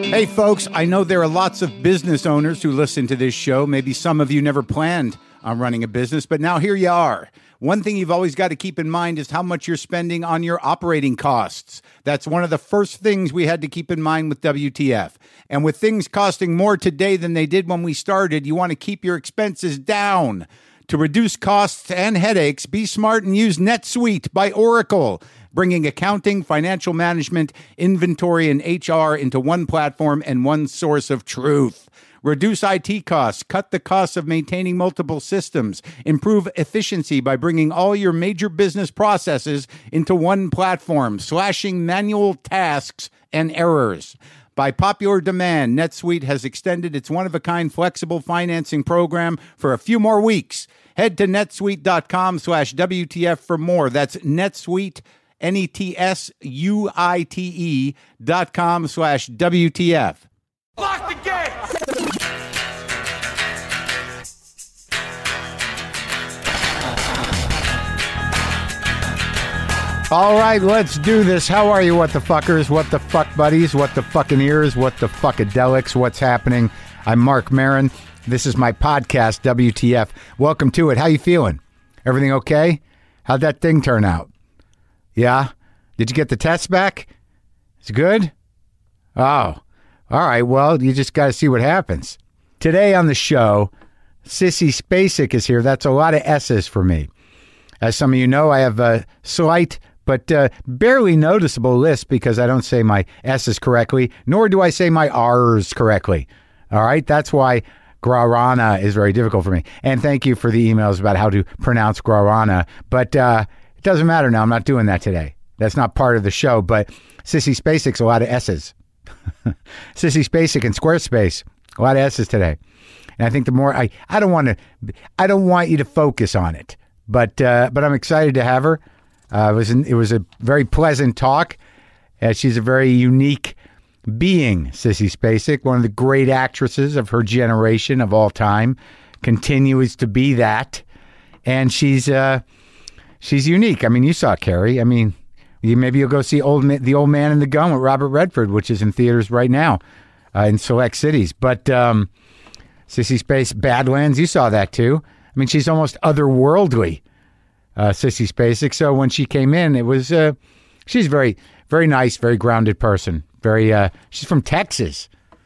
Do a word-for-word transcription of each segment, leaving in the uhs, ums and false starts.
Hey folks, I know there are lots of business owners who listen to this show. Maybe some of you never planned on running a business, but now here you are. One thing you've always got to keep in mind is how much you're spending on your operating costs. That's one of the first things we had to keep in mind with W T F. And with things costing more today than they did when we started, you want to keep your expenses down. To reduce costs and headaches, be smart and use NetSuite by Oracle, bringing accounting, financial management, inventory, and H R into one platform and one source of truth. Reduce I T costs, cut the costs of maintaining multiple systems, improve efficiency by bringing all your major business processes into one platform, slashing manual tasks and errors. By popular demand, NetSuite has extended its one-of-a-kind flexible financing program for a few more weeks. Head to netsuite.com slash WTF for more. That's NetSuite, N E T S U I T E dot com slash W T F. Lock the gate! All right, let's do this. How are you, what the fuckers, what the fuck buddies, what the fucking ears, what the fuckadelics, what's happening? I'm Mark Maron. This is my podcast, W T F. Welcome to it. How you feeling? Everything okay? How'd that thing turn out? Yeah? Did you get the test back? It's good? Oh, all right. Well, you just got to see what happens. Today on the show, Sissy Spacek is here. That's a lot of S's for me. As some of you know, I have a slight but uh, barely noticeable list because I don't say my S's correctly, nor do I say my R's correctly. All right? That's why Guarana is very difficult for me. And thank you for the emails about how to pronounce Guarana. But uh, it doesn't matter now. I'm not doing that today. That's not part of the show. But Sissy Spacek's a lot of S's. Sissy Spacek and Squarespace, a lot of S's today. And I think the more I, I don't want to, I don't want you to focus on it. But uh, but I'm excited to have her. Uh, it was an, it was a very pleasant talk. Uh, she's a very unique being, Sissy Spacek, one of the great actresses of her generation of all time, continues to be that, and she's uh, she's unique. I mean, you saw Carrie. I mean, you, maybe you'll go see old Ma- the Old Man and the Gun with Robert Redford, which is in theaters right now uh, in select cities. But um, Sissy Spacek, Badlands, you saw that too. I mean, she's almost otherworldly, uh, Sissy Spacek. So when she came in, it was, uh, she's very, very nice, very grounded person. Very, uh, she's from Texas.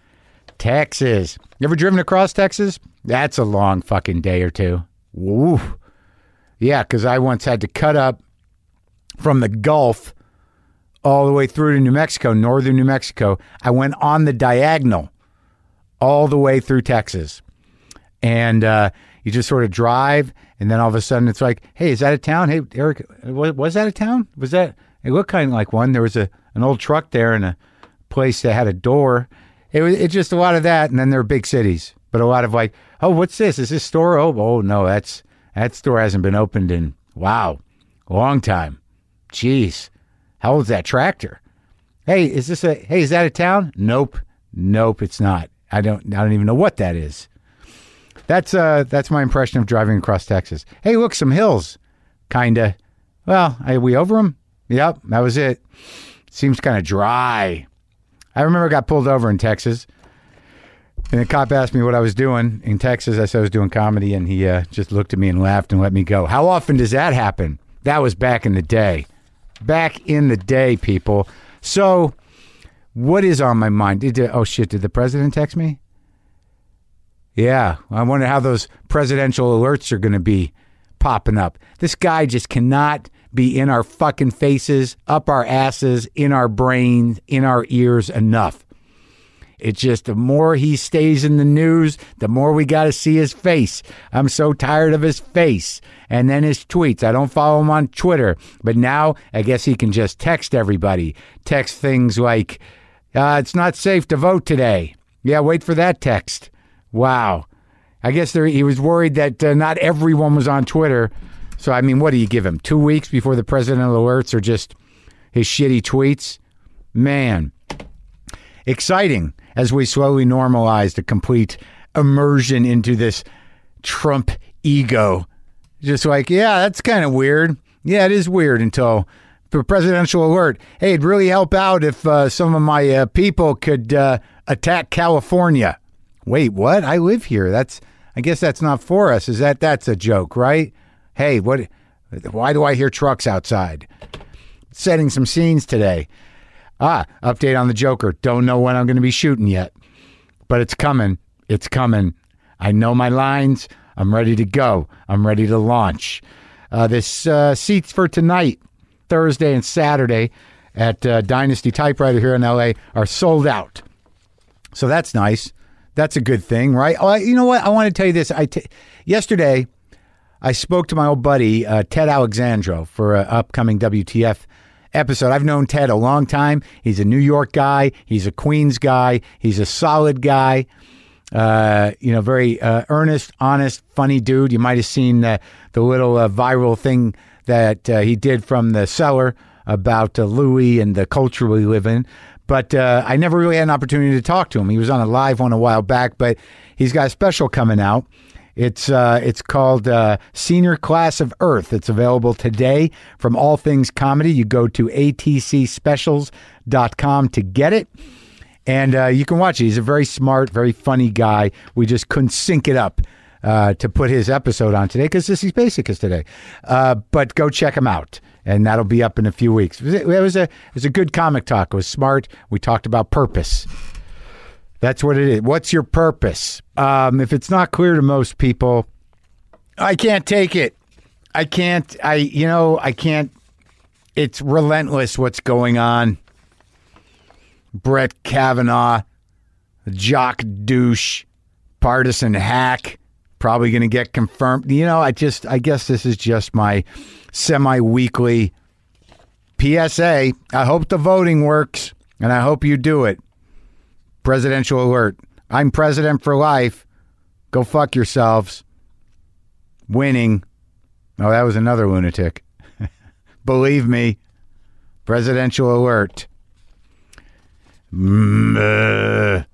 Texas. You ever driven across Texas? That's a long fucking day or two. Woo. Yeah, because I once had to cut up from the Gulf all the way through to New Mexico, northern New Mexico. I went on the diagonal all the way through Texas. And, uh, you just sort of drive, and then all of a sudden it's like, hey, is that a town? Hey, Eric, was, was that a town? Was that? It looked kind of like one. There was a an old truck there and a place that had a door. It was it's just a lot of that, and then there are big cities, but a lot of like, oh, what's this? Is this store? Oh, oh no, that's that store hasn't been opened in wow, a long time. Jeez, how old's that tractor? Hey, is this a? Hey, is that a town? Nope, nope, it's not. I don't I don't even know what that is. That's uh, that's my impression of driving across Texas. Hey, look, some hills, kinda. Well, are we over them? Yep, that was it. Seems kind of dry. I remember I got pulled over in Texas, and the cop asked me what I was doing in Texas. I said I was doing comedy, and he uh, just looked at me and laughed and let me go. How often does that happen? That was back in the day. Back in the day, people. So, what is on my mind? Did uh, oh shit? Did the president text me? Yeah, I wonder how those presidential alerts are going to be popping up. This guy just cannot be in our fucking faces, up our asses, in our brains, in our ears enough. It's just the more he stays in the news, the more we got to see his face. I'm so tired of his face. And then his tweets. I don't follow him on Twitter, but now I guess he can just text everybody. Text things like, uh, it's not safe to vote today. Yeah, wait for that text. Wow. I guess there, he was worried that uh, not everyone was on Twitter. So, I mean, what do you give him? Two weeks before the presidential alerts are just his shitty tweets? Man. Exciting as we slowly normalize the complete immersion into this Trump ego. Just like, yeah, that's kind of weird. Yeah, it is weird until presidential alert. Hey, it'd really help out if uh, some of my uh, people could uh, attack California. Wait, what? I live here. That's, I guess that's not for us. Is that, that's a joke, right? Hey, what, why do I hear trucks outside? Setting some scenes today. Ah, update on the Joker. Don't know when I'm going to be shooting yet, but it's coming. It's coming. I know my lines. I'm ready to go. I'm ready to launch. Uh, this uh, seats for tonight, Thursday and Saturday at uh, Dynasty Typewriter here in L A are sold out. So that's nice. That's a good thing, right? Oh, you know what? I want to tell you this. I t- yesterday, I spoke to my old buddy, uh, Ted Alexandro, for an upcoming W T F episode. I've known Ted a long time. He's a New York guy. He's a Queens guy. He's a solid guy. Uh, you know, very uh, earnest, honest, funny dude. You might have seen uh, the little uh, viral thing that uh, he did from the cellar about uh, Louis and the culture we live in. But uh, I never really had an opportunity to talk to him. He was on a live one a while back, but he's got a special coming out. It's uh, it's called uh, Senior Class of Earth. It's available today from All Things Comedy. You go to A T C specials dot com to get it. And uh, you can watch it. He's a very smart, very funny guy. We just couldn't sync it up uh, to put his episode on today because Sissy Spacek is today. Uh, but go check him out, and that'll be up in a few weeks. It was a, it was a good comic talk. It was smart. We talked about purpose. That's what it is. What's your purpose? Um, if it's not clear to most people, I can't take it. I can't. I, you know, I can't. It's relentless what's going on. Brett Kavanaugh, jock douche, partisan hack, probably going to get confirmed. You know, I just, I guess this is just my semi-weekly P S A. I hope the voting works, and I hope you do it. Presidential alert. I'm president for life. Go fuck yourselves. Winning. Oh, that was another lunatic. Believe me. Presidential alert. Mm, uh,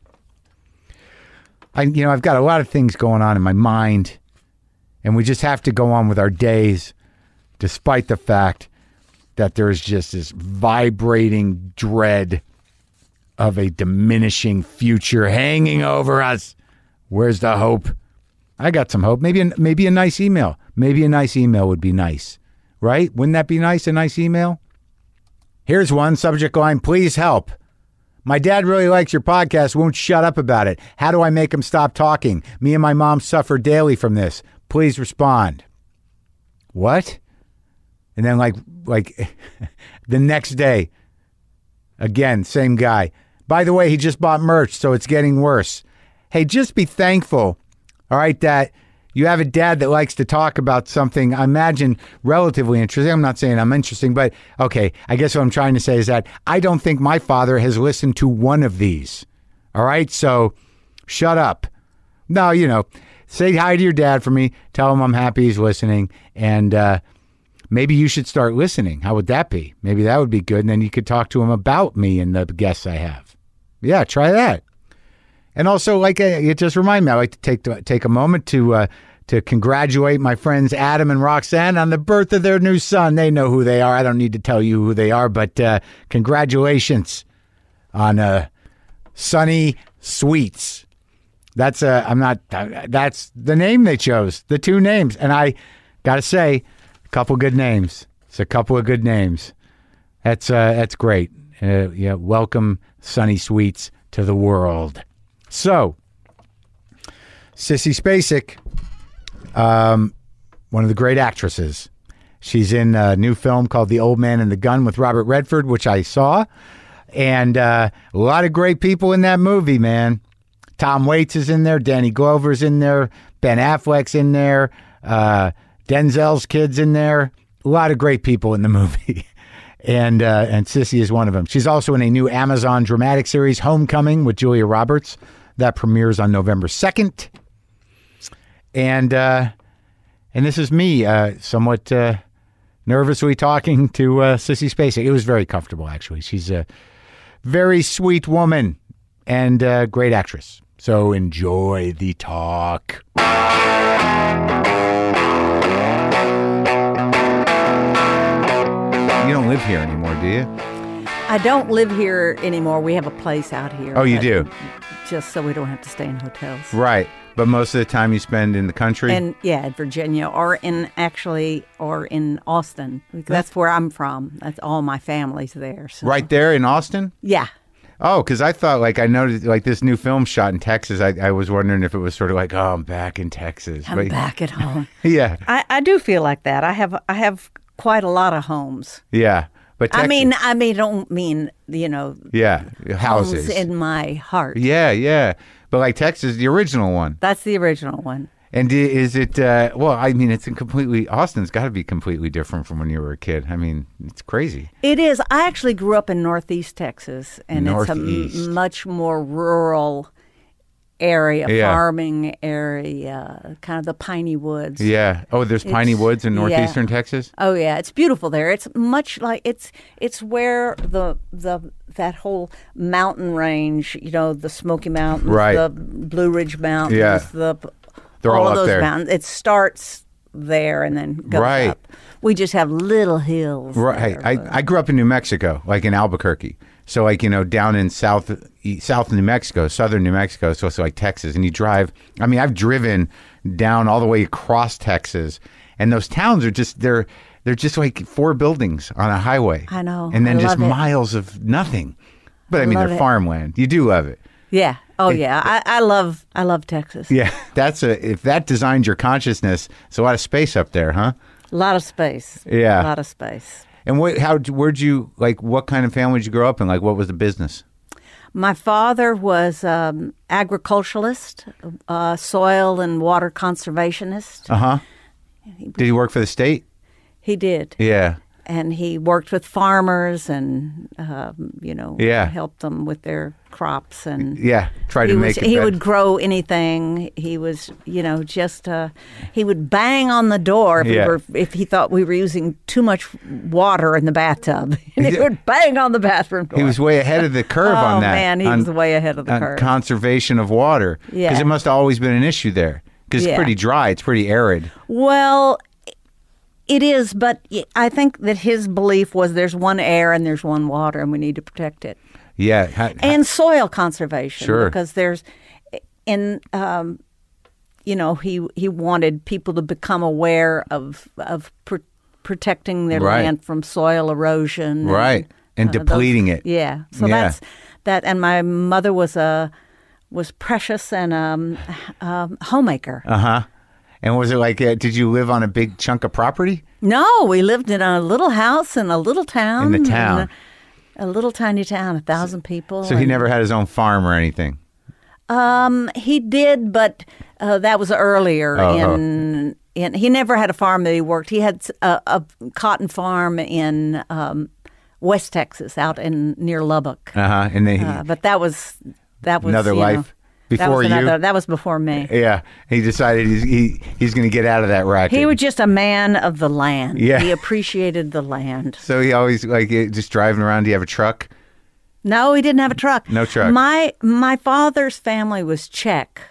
I, you know, I've got a lot of things going on in my mind, and we just have to go on with our days, despite the fact that there's just this vibrating dread of a diminishing future hanging over us. Where's the hope? I got some hope. Maybe, a, maybe a nice email. Maybe a nice email would be nice, right? Wouldn't that be nice? A nice email. Here's one subject line. Please help. My dad really likes your podcast, won't shut up about it. How do I make him stop talking? Me and my mom suffer daily from this. Please respond. What? And then like like the next day, again, same guy. By the way, he just bought merch, so it's getting worse. Hey, just be thankful, all right, that you have a dad that likes to talk about something, I imagine, relatively interesting. I'm not saying I'm interesting, but okay, I guess what I'm trying to say is that I don't think my father has listened to one of these. All right, so shut up. No, you know, say hi to your dad for me. Tell him I'm happy he's listening, and uh, maybe you should start listening. How would that be? Maybe that would be good, and then you could talk to him about me and the guests I have. Yeah, try that. And also, like, uh, it just reminded me, I like to take to, take a moment to uh, to congratulate my friends Adam and Roxanne on the birth of their new son. They know who they are. I don't need to tell you who they are, but uh, congratulations on uh, Sunny Sweets. That's uh, I'm not. Uh, that's the name they chose. The two names, and I gotta say, a couple good names. It's a couple of good names. That's uh, that's great. Uh, yeah, welcome Sunny Sweets to the world. So, Sissy Spacek, um, one of the great actresses. She's in a new film called The Old Man and the Gun with Robert Redford, which I saw. And uh, a lot of great people in that movie, man. Tom Waits is in there. Danny Glover's in there. Ben Affleck's in there. Uh, Denzel's kid's in there. A lot of great people in the movie. and uh, and Sissy is one of them. She's also in a new Amazon dramatic series, Homecoming, with Julia Roberts. That premieres on November second. And uh, and this is me uh, somewhat uh, nervously talking to uh, Sissy Spacek. It was very comfortable, actually. She's a very sweet woman and a great actress. So enjoy the talk. You you don't live here anymore, do you? I don't live here anymore. We have a place out here. Oh, you but do? Just so we don't have to stay in hotels. Right. But most of the time you spend in the country? And yeah, in Virginia or in actually or in Austin. That's where I'm from. That's all my family's there. So. Right there in Austin? Yeah. Oh, because I thought, like, I noticed, like, this new film shot in Texas. I, I was wondering if it was sort of like, oh, I'm back in Texas. I'm but, back at home. Yeah. I, I do feel like that. I have I have quite a lot of homes. Yeah. But Texas, I mean, I mean, don't mean, you know, yeah, houses. homes in my heart. Yeah, yeah. But, like, Texas, the original one. That's the original one. And is it, uh, well, I mean, it's a completely, Austin's got to be completely different from when you were a kid. I mean, it's crazy. It is. I actually grew up in Northeast Texas, and Northeast. it's a m- much more rural area, Yeah. farming area, kind of the piney woods. Yeah. Oh, there's piney It's- woods in yeah. northeastern Texas? Oh yeah, it's beautiful there. It's much like it's it's where the the that whole mountain range, you know, the Smoky Mountains, Right. the Blue Ridge Mountains, Yeah. the They're all of up those there. mountains. It starts there and then goes Right. up. We just have little hills. Right. there, I, but- I grew up in New Mexico, like in Albuquerque. So, like, you know, down in south e- south New Mexico, southern New Mexico, so it's like Texas. And you drive, I mean, I've driven down all the way across Texas. And those towns are just, they're they're just like four buildings on a highway. I know. And then I just love it. miles of nothing. But I, I mean, love they're it. farmland. You do love it. Yeah. Oh yeah. I, I love I love Texas. Yeah. That's a, if that designed your consciousness, it's a lot of space up there, huh? A lot of space. Yeah. A lot of space. And what, how, where'd you, like, what kind of family did you grow up in? Like, what was the business? My father was um, agriculturalist, uh, soil and water conservationist. Uh huh. Did he work for the state? He did. Yeah. And he worked with farmers and, um, you know, Yeah. helped them with their crops. And Yeah. Tried he to was, make it he better. would grow anything. He was, you know, just uh, he would bang on the door if, Yeah. we were, if he thought we were using too much water in the bathtub. And he Yeah. would bang on the bathroom door. He was way ahead of the curve oh, on that. man, he on, was way ahead of the on curve. conservation of water. Yeah. Because it must have always been an issue there. Because it's Yeah. pretty dry. It's pretty arid. Well, it is, but I think that his belief was there's one air and there's one water, and we need to protect it. Yeah. Ha- ha- And soil conservation, Sure. because there's, in um, you know, he he wanted people to become aware of of pr- protecting their Right. land from soil erosion, Right. And uh, depleting those- it. Yeah, so Yeah. that's that. And my mother was a was precious and um, um, homemaker. Uh huh. And was it like, uh, did you live on a big chunk of property? No, we lived in a little house in a little town. In the town. A, a little tiny town, a thousand people. So he and- never had his own farm or anything. Um, he did, but uh, that was earlier. Oh, in, in he never had a farm that he worked. He had a, a cotton farm in um, West Texas, out in near Lubbock. Uh huh. And then he, Uh, but that was that was Another you life know, before that was you? another- that was before me. yeah, he decided he's he, he's going to get out of that racket. He was just a man of the land. Yeah. He appreciated the land. So he always like uh, just driving around. Do you have a truck? No, he didn't have a truck. No truck. My my father's family was Czech.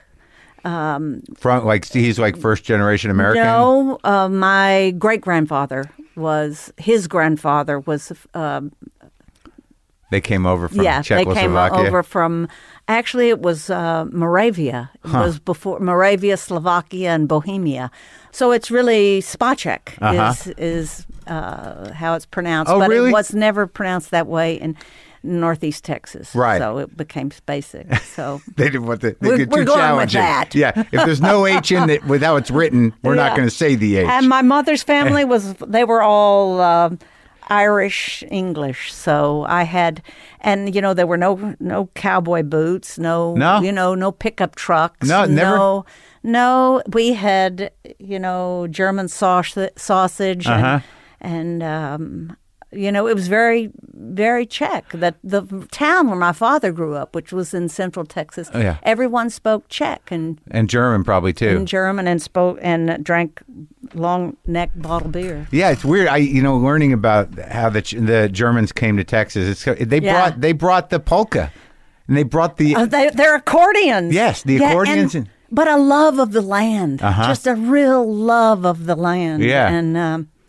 From like he's like first generation American. No, uh, my great grandfather was his grandfather was. Um, They came over from yeah, they came Czechoslovakia. over from. Actually, it was uh, Moravia. It was before Moravia, Slovakia, and Bohemia. So it's really Spacek Uh-huh. is is uh, how it's pronounced. Oh, but really? it was never pronounced that way in Northeast Texas. Right. So it became Spacek. So. They didn't want the. They We're- get we're too going with challenging. that. Yeah, if there's no H in it with how it's written, we're not Yeah. going to say the H. And my mother's family was, they were all um Irish English. So I had, and you know, there were no no cowboy boots, no, No? you know, no pickup trucks. No, never? No, no, we had, you know, German sausage, sausage and, Uh-huh. and um, you know, it was very, very Czech. That the town where my father grew up, which was in central Texas, Oh, yeah. everyone spoke Czech and and German probably too. in German and spoke and drank long neck bottle beer. Yeah, it's weird. I you know learning about how the the Germans came to Texas. It's they Yeah. brought they brought the polka, and they brought the Uh, they, they're accordions. Yes, the Yeah, accordions and- and- but a love of the land, Uh-huh. just a real love of the land. Yeah. and um,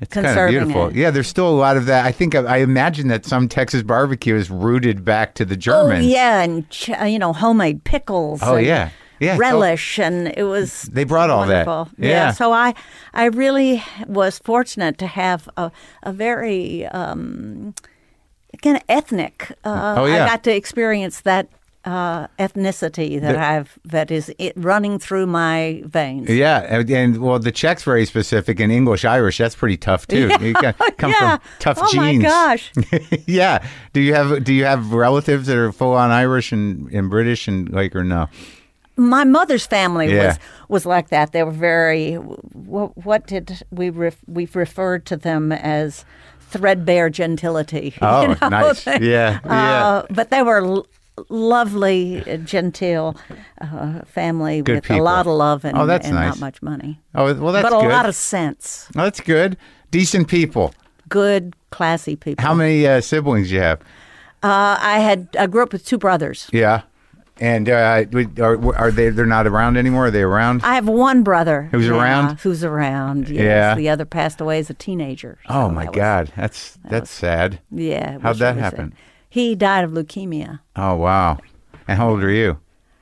It's kind of conserving beautiful. it. Yeah, there's still a lot of that. I think I imagine that some Texas barbecue is rooted back to the Oh Germans. yeah, and ch- you know, homemade pickles. Oh, and yeah. Yeah, so- relish, and it was. They brought all that. wonderful. Yeah. So I, I really was fortunate to have a a very um, kind of ethnic. Uh, Oh, yeah. I got to experience that uh, ethnicity that The- I've that is it running through my veins. Yeah, and, and well, the Czech's very specific, and English, Irish, that's pretty tough too. You got- come yeah. from tough oh genes. my gosh. Yeah. Do you have do you have relatives that are full on Irish and, and British and like or no? My mother's family Yeah. was was like that. They were very. What, what did we ref, we've referred to them as threadbare gentility. Oh, you know? nice. They- Yeah, yeah. Uh, but they were l- lovely, uh, genteel uh, family Good with people. a lot of love and, Oh, that's and nice. not much money, Oh, well, that's but a good. lot of sense. Oh, that's good. Decent people. Good, classy people. How many uh, siblings you have? Uh, I had. I grew up with two brothers. Yeah. And uh, are, are they? They're not around anymore. Are they around? I have one brother Who's yeah, around? Who's around? Yes. Yeah. The other passed away as a teenager. oh so my that was- God, that's that's sad. Yeah. it How'd was that really sad. happen? He died of leukemia. Oh wow. And how old are you?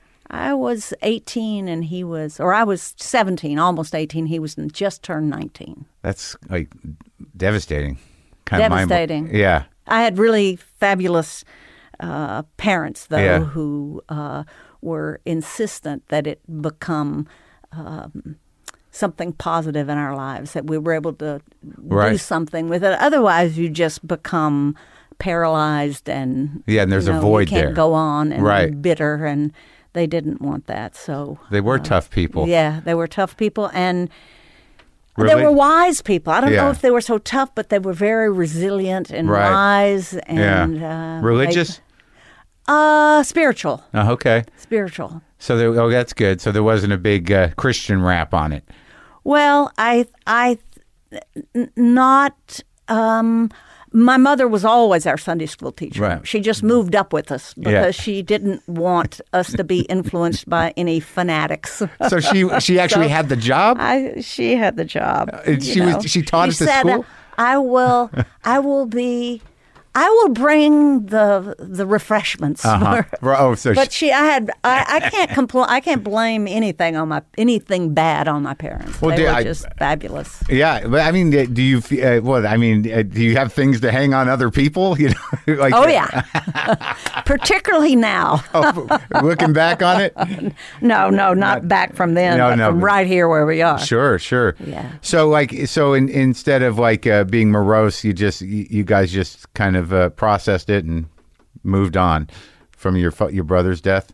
I was eighteen and he was, or I was seventeen, almost eighteen. He was just turned nineteen. That's like devastating. Kind Devastating. Of mind- yeah. I had really fabulous uh, parents, though, Yeah. who uh, were insistent that it become um, something positive in our lives, that we were able to do Right. something with it. Otherwise, you just become paralyzed and Yeah, and there's you a know, void you can't there. go on and Right. bitter, and they didn't want that. So They were tough people. yeah, they were tough people, and Really? they were wise people. I don't Yeah. know if they were so tough, but they were very resilient and Right. wise and Yeah. uh, Religious? they- uh, spiritual, Oh, okay. spiritual. So there, oh, that's good. So there wasn't a big uh, Christian rap on it. Well, I, I, n- not. Um, my mother was always our Sunday school teacher. Right. She just moved up with us because Yeah. she didn't want us to be influenced by any fanatics. So she she actually So- had the job. I she had the job. Uh, you she was- know. she taught She at the said, school? I will. I will be. I will bring the the refreshments. Uh-huh. for- Oh, so But she, she, I had, I, I can't compl- I can't blame anything on my anything bad on my parents. Well, they did were I- just fabulous. yeah. But I mean, do you? fe- Uh, what I mean, uh, do you have things to hang on other people? You know, like Oh yeah, particularly now. oh, looking back on it. No, no, not, back from then, No, but no, from but- right here where we are. Sure, sure. Yeah. So like, so in, instead of like uh, being morose, you just you, you guys just kind of uh, processed it and moved on from your fa- your brother's death.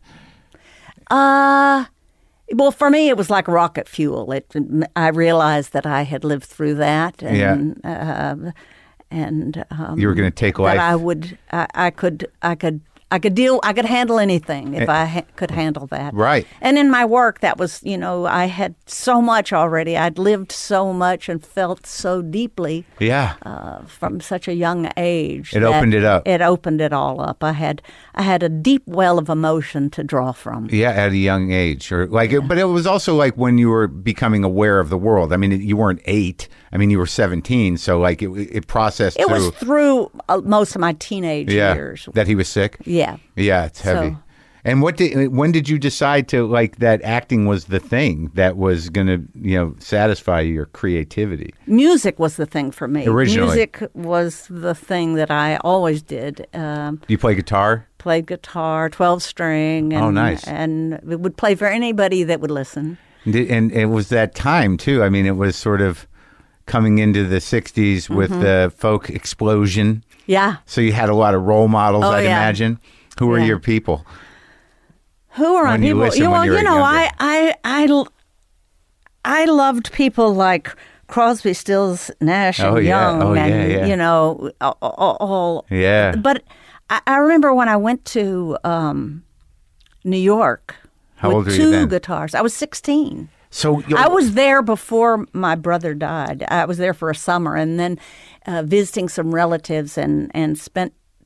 Uh, well, for me, it was like rocket fuel. It, I realized that I had lived through that, and uh, and um, You were going to take that life. I would, I, I could, I could, I could deal, I could handle anything if I ha- could handle that. Right. And in my work, that was, you know, I had so much already. I'd lived so much and felt so deeply Yeah. uh, from such a young age. It that opened it up. It opened it all up. I had, I had a deep well of emotion to draw from. Yeah, at a young age, or like, it, but it was also like when you were becoming aware of the world. I mean, you weren't eight. I mean, you were seventeen. So like, it, it processed It through. was through uh, most of my teenage yeah, years. that he was sick. Yeah. Yeah, it's heavy. So- And what did when did you decide to like that acting was the thing that was going to, you know, satisfy your creativity? Music was the thing for me. Originally. Music was the thing that I always did. Um, Do you play guitar? played guitar, twelve string. And, Oh, nice. And it would play for anybody that would listen. And, did- and it was that time too. I mean, it was sort of coming into the sixties with Mm-hmm. the folk explosion. Yeah. So you had a lot of role models, Oh, I'd yeah. imagine. Who were Yeah. your people? Who are When my you people? listen you, when well, you were you know, younger. I, I, I, l- I loved people like Crosby, Stills, Nash, and Oh, yeah. Young, Oh, yeah, and yeah. you know, all. all, all Yeah. But I, I remember when I went to um, New York How with old were you two then? guitars. I was sixteen. So you I was there before my brother died. I was there for a summer and then uh, visiting some relatives and, and spent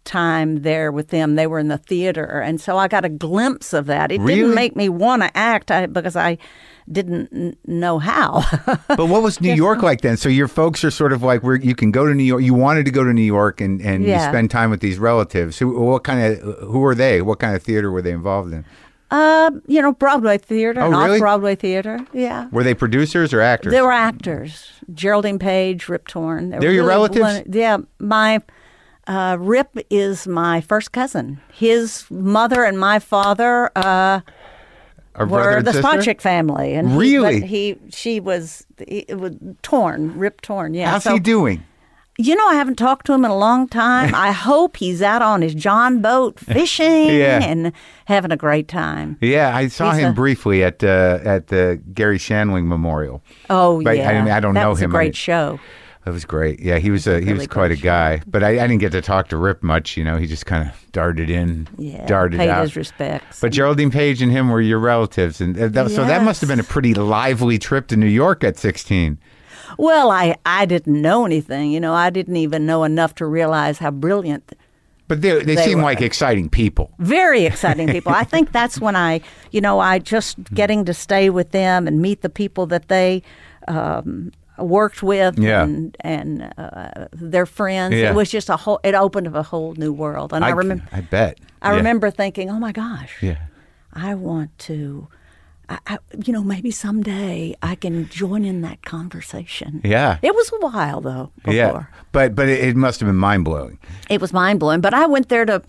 time there with them. They were in the theater, and so I got a glimpse of that. It Really? didn't make me want to act I, because I didn't n- know how. But what was New York like then? So your folks are sort of like, where you can go to New York. You wanted to go to New York and, and Yeah. you spend time with these relatives. Who, what kind of, who were they? What kind of theater were they involved in? Uh, you know, Broadway theater, Oh, and really? off-Broadway theater. Yeah. Were they producers or actors? They were actors. Geraldine Page, Rip Torn. They were They're your really relatives? one- yeah. My uh, Rip is my first cousin. His mother and my father uh, Or brother were and the sister? Spacek family. And Really? He, but he, she was, he, it was Torn, Rip Torn. Yeah. How's So, he doing? You know, I haven't talked to him in a long time. I hope he's out on his John boat fishing Yeah. and having a great time. Yeah, I saw He's him a- briefly at uh, at the Gary Shandling Memorial. Oh, But yeah. I, I don't that know was him. a I great didn't- show. It was great. Yeah, he was a, he was really quite a great guy. But I, I didn't get to talk to Rip much. You know, he just kind of darted in, Yeah. darted paid out. his respects. But Geraldine Page and him were your relatives, and uh, that, so that must have been a pretty lively trip to New York at sixteen. Well, I, I didn't know anything. You know, I didn't even know enough to realize how brilliant, But they they, They seem were. like exciting people. very exciting people. I think that's when I, you know, I just getting to stay with them and meet the people that they um, worked with Yeah. and and uh, their friends. Yeah. It was just a whole. It opened up a whole new world. And I, remember, I bet. I Yeah. remember thinking, oh my gosh, Yeah. I want to. I, I, you know, maybe someday I can join in that conversation. Yeah. It was a while, though, before. Yeah. But but it, it must have been mind blowing. It was mind-blowing. But I went there to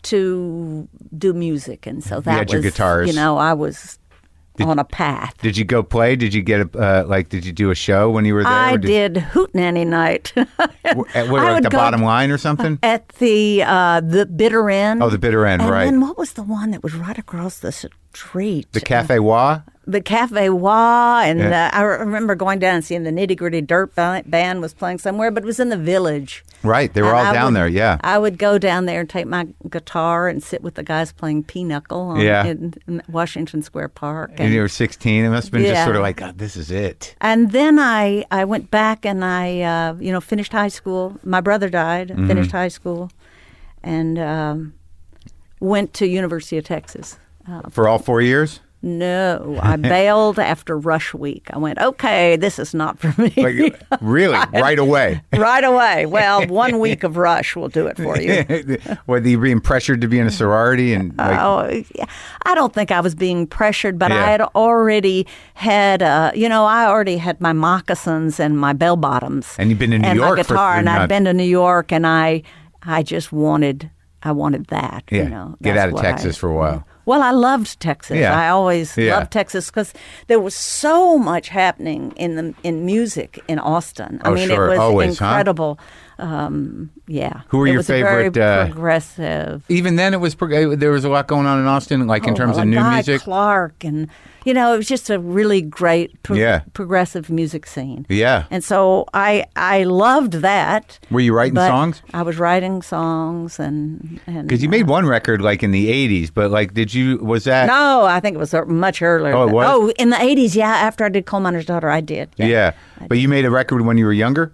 to do music, and so that had was, your guitars. you know, I was on a path. Did you go play? Did you get a uh, like? Did you do a show when you were there? I Or did Hootenanny Night. W- At, what, I at would the go bottom line or something? At the uh, the bitter end. Oh, the bitter end, and right. then what was the one that was right across the street? The Cafe Wa? The Cafe Wa, and Yeah. uh, I remember going down and seeing the Nitty Gritty Dirt ba- Band was playing somewhere, but it was in the Village. Right. They were And all I down would- there. Yeah. I would go down there and take my guitar and sit with the guys playing pinochle on, Yeah. in, in Washington Square Park. And you were sixteen. It must have been just Yeah. sort of like, God, this is it. And then I, I went back and I, uh, you know, finished high school. My brother died, Mm-hmm. finished high school, and um, went to University of Texas. Uh, For all four years? no, I bailed after Rush Week. I went, okay, this is not for me. Like, really? Right away? right away. Well, one week of Rush will do it for you. Were you being pressured to be in a sorority? and like, Oh, yeah. I don't think I was being pressured, but Yeah. I had already had, uh, you know, I already had my moccasins and my bell bottoms, And you've been in New and York my for guitar, three and I'd months. been to New York, and I, I just wanted, I wanted that. Yeah. You know, Get That's out of what Texas I- for a while. Well, I loved Texas. Yeah. I always Yeah. loved Texas because there was so much happening in the in music in Austin. I Oh, mean, sure. it was Always, huh? incredible. Um, yeah. Who were it your was a very favorite, uh, progressive. Even then, it was prog- there was a lot going on in Austin, like in Oh, terms well, of new Guy music. Clark, and you know, it was just a really great pro- Yeah. progressive music scene. Yeah. And so I I loved that. Were you writing but songs? I was writing songs, and and Because you made one record like in the eighties, but like, did you? Was that? no, I think it was uh, much earlier. Oh, it than- was? Oh, in the eighties, yeah. After I did Coal Miner's Daughter, I did. Yeah. But you made a record when you were younger.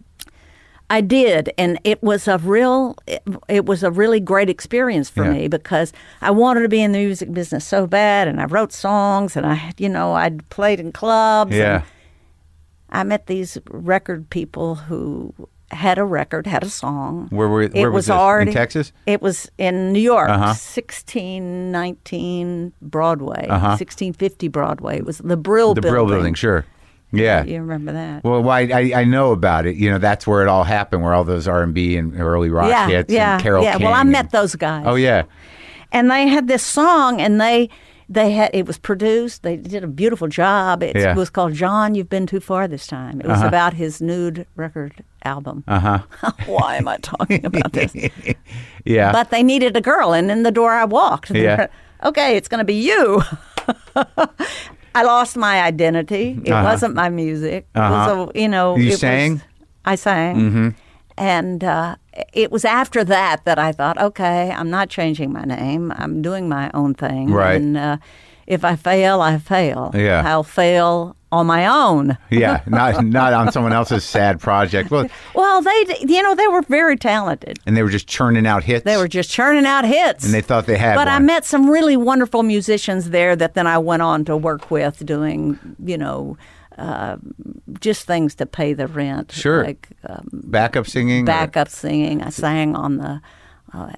I did, and it was a real, it, it was a really great experience for Yeah. me because I wanted to be in the music business so bad, and I wrote songs, and I, you know, I'd played in clubs. Yeah. And I met these record people who had a record, had a song. Where were? It Where was, was this? already In Texas? It was in New York, Uh-huh. sixteen nineteen Broadway, Uh-huh. sixteen fifty Broadway. It was the Brill The Building. Brill Building, sure. Yeah. You remember that? Well, why I, I know about it. You know, that's where it all happened, where all those R and B and early rock yeah, hits yeah, and Carole yeah. King. Well, I and- met those guys. Oh yeah. And they had this song, and they they had it was produced. They did a beautiful job. It Yeah. was called "John, You've Been Too Far This Time." It was Uh-huh. about his nude record album. Uh huh. Why am I talking about this? Yeah. But they needed a girl, and in the door I walked. Yeah. Okay, it's going to be you. I lost my identity. It Uh-huh. wasn't my music. It Uh-huh. was a, you know. You it was- sang? I sang. Mm-hmm. and uh, it was after that that I thought, okay, I'm not changing my name. I'm doing my own thing. Right. And uh, if I fail, I fail. Yeah. I'll fail on my own. Yeah, not not on someone else's sad project. Well, well, they, you know, they were very talented. And they were just churning out hits. They were just churning out hits. And they thought they had But one. I met some really wonderful musicians there that then I went on to work with doing, you know, uh, just things to pay the rent. Sure. Like um, backup singing? Backup or? singing. I sang on the uh,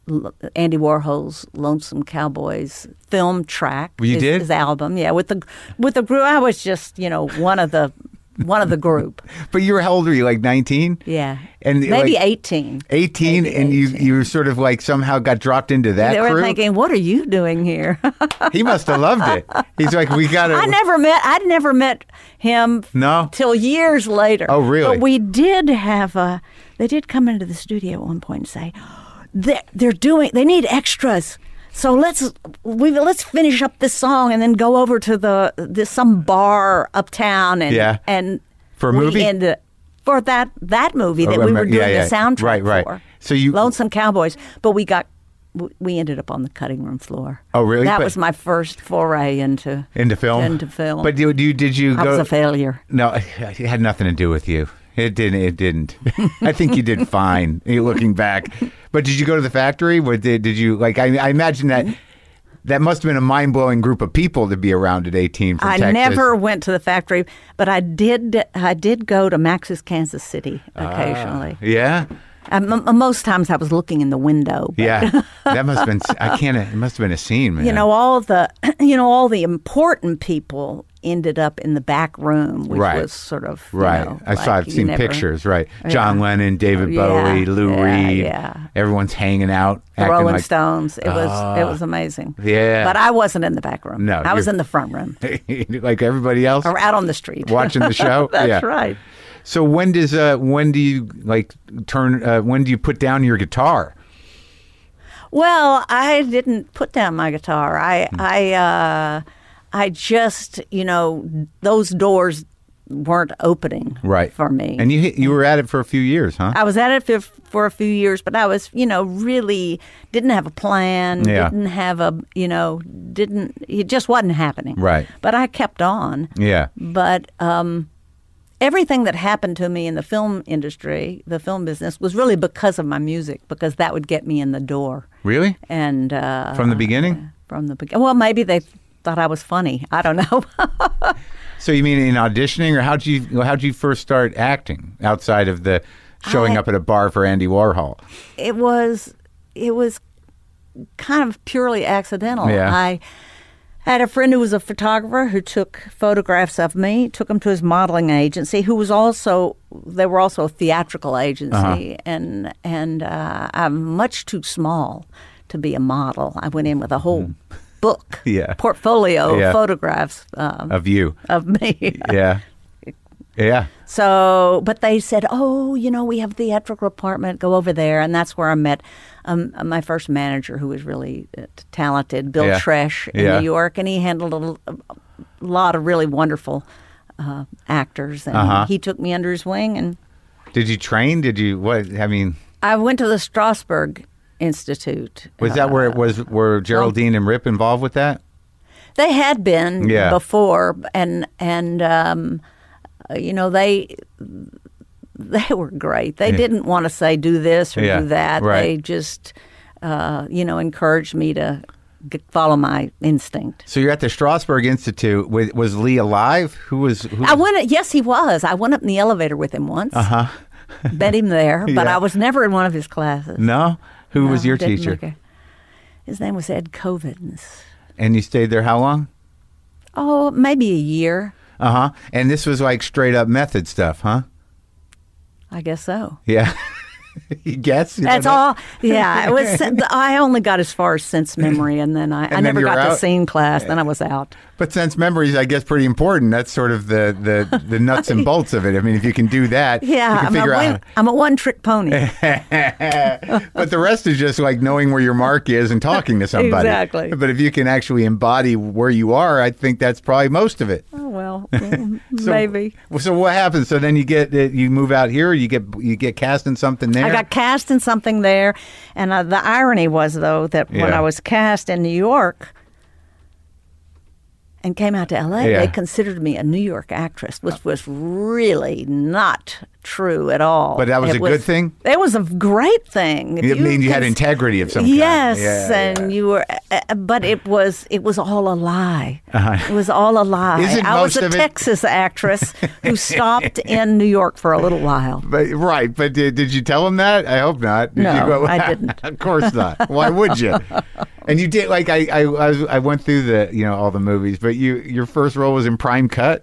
Andy Warhol's Lonesome Cowboys film track. Well, you his, did? His album, yeah. With the with the group, I was just, you know, one of the one of the group. But you were, how old were you, like nineteen? Yeah. And maybe like, eighteen. eighteen, Maybe and you eighteen. you sort of like somehow got dropped into that They crew? were thinking, what are you doing here? He must have loved it. He's like, we got to... I never met, I'd never met him No? till years later. Oh, really? But we did have a, they did come into the studio at one point and say, they're, they're doing, they need extras. So let's we let's finish up this song and then go over to the this some bar uptown and Yeah. and For a we movie? ended- for that that movie that Oh, we were yeah, doing yeah. the soundtrack Right, right. for. So you- Lonesome Cowboys, but we got we ended up on the cutting room floor. Oh, really? That But- was my first foray into Into film? Into film. But you, you, did you I go... was a failure. No, it had nothing to do with you. It didn't. It didn't. I think you did fine, looking back. But did you go to the factory? What did, did you, like, I, I imagine that that must have been a mind-blowing group of people to be around at eighteen from I Texas. never went to the factory, but I did. I did go to Max's Kansas City occasionally. Ah, yeah? Um, m- most times I was looking in the window. but, Yeah. That must have been, I can't, it must have been a scene, man. You know, all the you know all the important people ended up in the back room, which Right. was sort of you Right. know, I saw, like I've you seen never- pictures, right. John Yeah. Lennon, David Oh, yeah, Bowie, Lou yeah, Reed. yeah. Everyone's hanging out. The acting Rolling like, Stones. It was Ah. it was amazing. Yeah. But I wasn't in the back room. No, I was you're- in the front room like everybody else. or out on the street Watching the show? That's Yeah. right. So when does uh when do you like turn uh, when do you put down your guitar? Well, I didn't put down my guitar. I Hmm. I uh, I just you know those doors weren't opening Right. for me. And you hit- you were at it for a few years, huh? I was at it for, for a few years, but I was, you know, really didn't have a plan. Yeah. Didn't have a, you know, didn't. It just wasn't happening. Right. But I kept on. Yeah. But um, everything that happened to me in the film industry, the film business, was really because of my music, because that would get me in the door. Really? And uh, From the beginning? From the beginning. Well, maybe they thought I was funny. I don't know. So you mean in auditioning, or how'd you how'd you first start acting outside of the showing I- up at a bar for Andy Warhol? it was it was kind of purely accidental. Yeah. I had a friend who was a photographer who took photographs of me, took them to his modeling agency, who was also they were also a theatrical agency, Uh-huh. and and uh, I'm much too small to be a model. I went in with a whole book, Yeah. portfolio Yeah. of photographs um, Of you? of me. Yeah. Yeah. So, but they said, oh, you know, we have a theatrical department, go over there. And that's where I met um, my first manager, who was really uh, talented, Bill Yeah. Tresh in Yeah. New York. And he handled a, a lot of really wonderful uh, actors. And Uh-huh. he took me under his wing. And Did you train? Did you what? I mean, I went to the Strasberg Institute. was that where it was? Were Geraldine and Rip involved with that? They had been Yeah. before, and and um, uh, you know they they were great. They Yeah. didn't want to say do this or Yeah, do that. right. They just uh, you know encouraged me to g- follow my instinct. So you're at the Strasberg Institute. Was, was Lee alive? Who was? Who, I went. Yes, he was. I went up in the elevator with him once. Uh huh. Met him there, but Yeah. I was never in one of his classes. No. Who No, was your didn't teacher? make a- His name was Ed Covins. And you stayed there how long? Oh, maybe a year. Uh huh. And this was like straight up method stuff, huh? I guess so. Yeah. You guess? You That's don't know? all. Yeah, it was. I only got as far as sense memory, and then I, I then never you were got to out? scene class. Then I was out. But sense memory is, I guess, pretty important. That's sort of the, the, the nuts and bolts of it. I mean, if you can do that, Yeah, you can I'm figure a, out. one, I'm a one-trick pony. But the rest is just like knowing where your mark is and talking to somebody. Exactly. But if you can actually embody where you are, I think that's probably most of it. Oh well. well, So- maybe. Well, so what happens? So then you get uh, you move out here. You get you get cast in something there. I got cast in something there, and uh, the irony was though that when Yeah. I was cast in New York and came out to L A, Yeah. they considered me a New York actress, which was really not true at all. But that was It a good thing? It was a great thing. If It means you had cons- integrity of some kind. Yes, Yeah, and yeah. you were, uh, but it was it was all a lie. Uh-huh. It was all a lie. Isn't I was most a of it- Texas actress who stopped in New York for a little while. But right, but did, did you tell him that? I hope not. Did No, you go, I didn't. Of course not. Why would you? And you did like I, I I was- I went through the you know all the movies, but you your first role was in Prime Cut.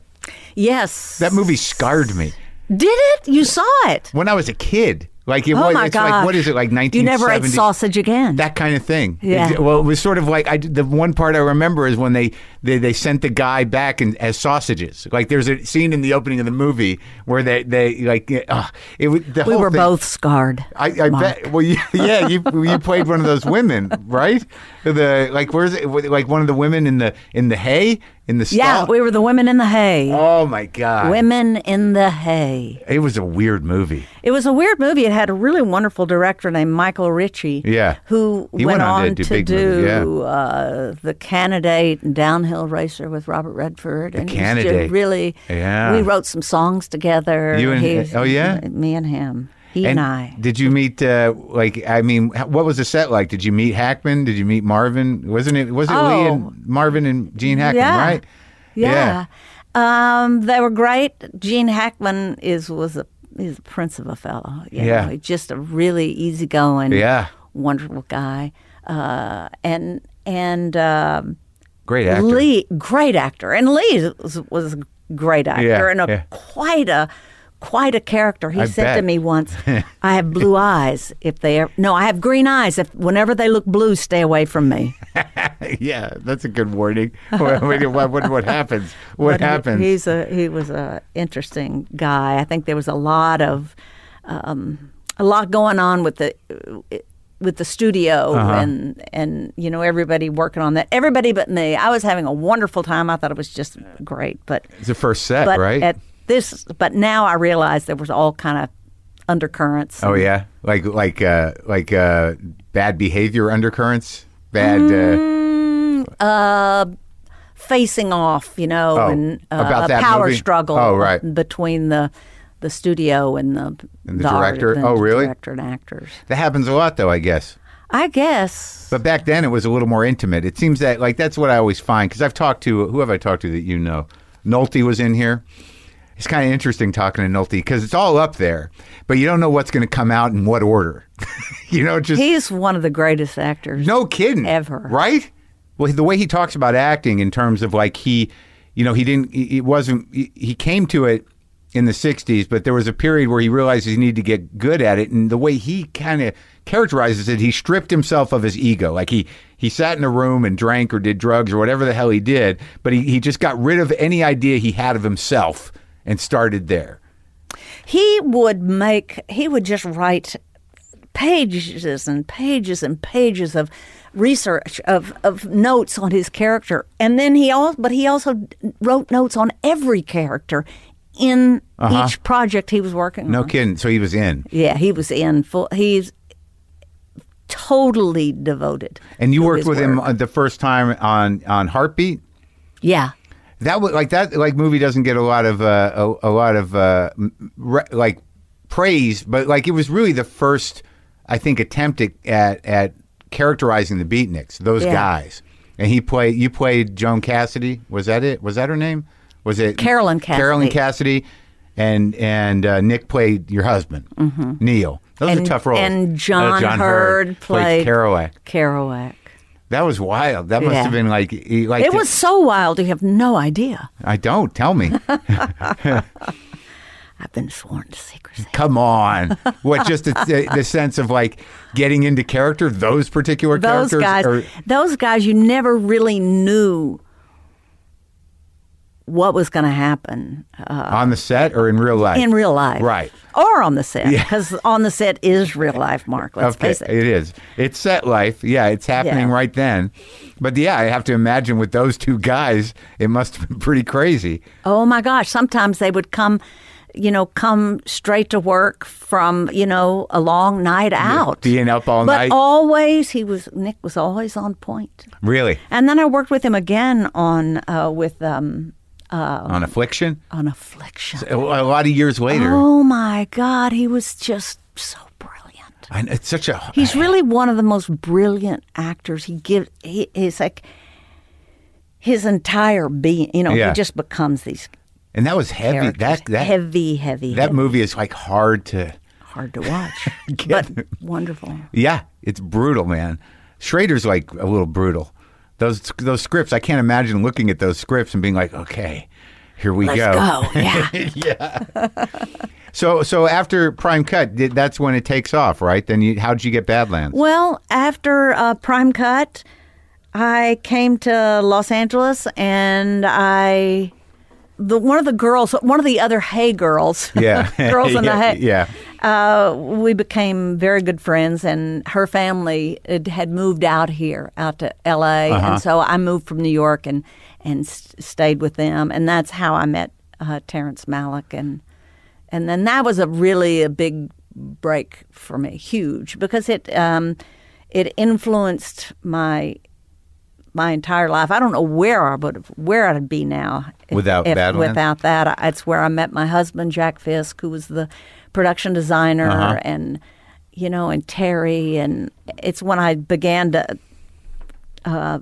Yes, That movie scarred me Did it? You saw it? when I was a kid. Like it Oh was. my It's like what gosh. is it like You nineteen seventy? never ate sausage again. That kind of thing. Yeah. It- well, it was sort of like I, the one part I remember is when they, they, they sent the guy back in, as sausages. Like there's a scene in the opening of the movie where they, they like uh, it was the we whole were thing, both scarred. I, I Mark. bet. Well, you, yeah, you you played one of those women, right? The like where's it? Like one of the women in the in the hay in the Yeah, stall? we were the women in the hay. Oh my god! Women in the hay. It was a weird movie. It was a weird movie. It had a really wonderful director named Michael Ritchie. Yeah. Who He went, went on to on do to big do movies, yeah. uh, The Candidate and Downhill Racer with Robert Redford. And he's just Candidate. Really, Yeah. we wrote some songs together. You and- He's- oh, yeah? Me and him. He and, I. Did you meet uh, like I mean, h- what was the set like? Did you meet Hackman? Did you meet Marvin? Wasn't it was it Lee Oh. and Marvin and Gene Hackman, Yeah. right? Yeah. Um, they were great. Gene Hackman is was a he's a prince of a fellow. You Yeah. know, just a really easygoing, Yeah. wonderful guy. Uh, and and um, Great actor. Lee, great actor, and Lee was, was a great actor Yeah, and a yeah. quite a quite a character. He I said bet. to me once, "I have blue eyes. If they are, no, I have green eyes. If whenever they look blue, stay away from me." Yeah, that's a good warning. what, what, what, what happens? What But he- happens? he's a he was a interesting guy. I think there was a lot of um, a lot going on with the with the studio Uh-huh. and and you know everybody working on that. Everybody but me. I was having a wonderful time. I thought it was just great. But It's the first set, but right? at this, but now I realize there was all kind of undercurrents. oh yeah, like like uh, like uh, bad behavior undercurrents, bad. Uh, uh, facing off, you know, Oh, and uh, about a that power movie? struggle Oh, right. between the the studio and the, And the director? and Oh, the really? director and actors. that happens a lot, though, I guess. I guess. But back then, it was a little more intimate. It seems that like that's what I always find because I've talked to who have I talked to that you know. Nolte was in here. It's kind of interesting talking to Nolte because it's all up there, but you don't know what's going to come out in what order. you know, just He's one of the greatest actors. no kidding, ever. right? Well, the way he talks about acting in terms of like he, you know, he didn't. It wasn't. He, he came to it in the sixties, but there was a period where he realized he needed to get good at it, and the way he kind of characterizes it, he stripped himself of his ego. Like he he sat in a room and drank or did drugs or whatever the hell he did, but he, he just got rid of any idea he had of himself and started there. He would make. He would just write pages and pages and pages of research of, of notes on his character, and then he also but he also wrote notes on every character in Uh-huh. each project he was working No on. kidding. So he was in. Yeah, he was in full. He's totally devoted. And you to worked his with him work. uh, the first time on on Heartbeat. Yeah. That was like that like movie doesn't get a lot of uh, a, a lot of uh, m- re, like praise, but like it was really the first I think attempt at at, at characterizing the Beatniks, those Yeah. guys. And he played you played Joan Cassidy. Was that it? Was that her name? Was it Carolyn Cassidy. Carolyn Cassidy, and and uh, Nick played your husband, Neil. Those And- are tough roles. and Uh, John Hurd played- Kerouac. Kerouac. That was wild. That must Yeah. have been like he- like It was so wild. You have no idea. I don't tell me. I've been sworn to secrecy. Come on. What, just the, the sense of like getting into character, those particular Those characters? guys, or- those guys, you never really knew what was going to happen uh, on the set or in real life? in real life, Right. Or on the set, Yeah. because on the set is real life, Mark. Let's Okay, face it. it is. It's set life. Yeah, it's happening Yeah. right then. But yeah, I have to imagine with those two guys, it must have been pretty crazy. Oh my gosh! Sometimes they would come, you know, come straight to work from you know a long night out, Being up all but night. always he was Nick was always on point. Really? And then I worked with him again on uh, with um, On Affliction? on Affliction. A a lot of years later. Oh my God, he was just so brilliant. And it's such a. He's really one of the most brilliant actors. He gives. He is like his entire being. You know, Yeah. he just becomes these And that was heavy. characters. That that heavy, heavy. that heavy. movie is like hard to. Hard to watch, Get- but wonderful. Yeah, it's brutal, man. Schrader's like a little brutal. Those those scripts, I can't imagine looking at those scripts and being like, okay, here we Let's go. go. Yeah. yeah. So so after Prime Cut, did- that's when it takes off, right? Then you, how'd you get Badlands? Well, after uh, Prime Cut, I came to Los Angeles, and I the one of the girls, one of the other Hay girls, Yeah. girls in yeah, the Hay. Yeah. Uh, we became very good friends, and her family had, had moved out here, out to L A, Uh-huh. and so I moved from New York and and s- stayed with them, and that's how I met uh, Terrence Malick, and and then that was a really a big break for me, huge, because it um, it influenced my my entire life. I don't know where I would have, where I'd be now if, Without if, Badlands? without that. It's where I met my husband, Jack Fisk, who was the production designer, Uh-huh. and you know, and Terry, and it's when I began to uh,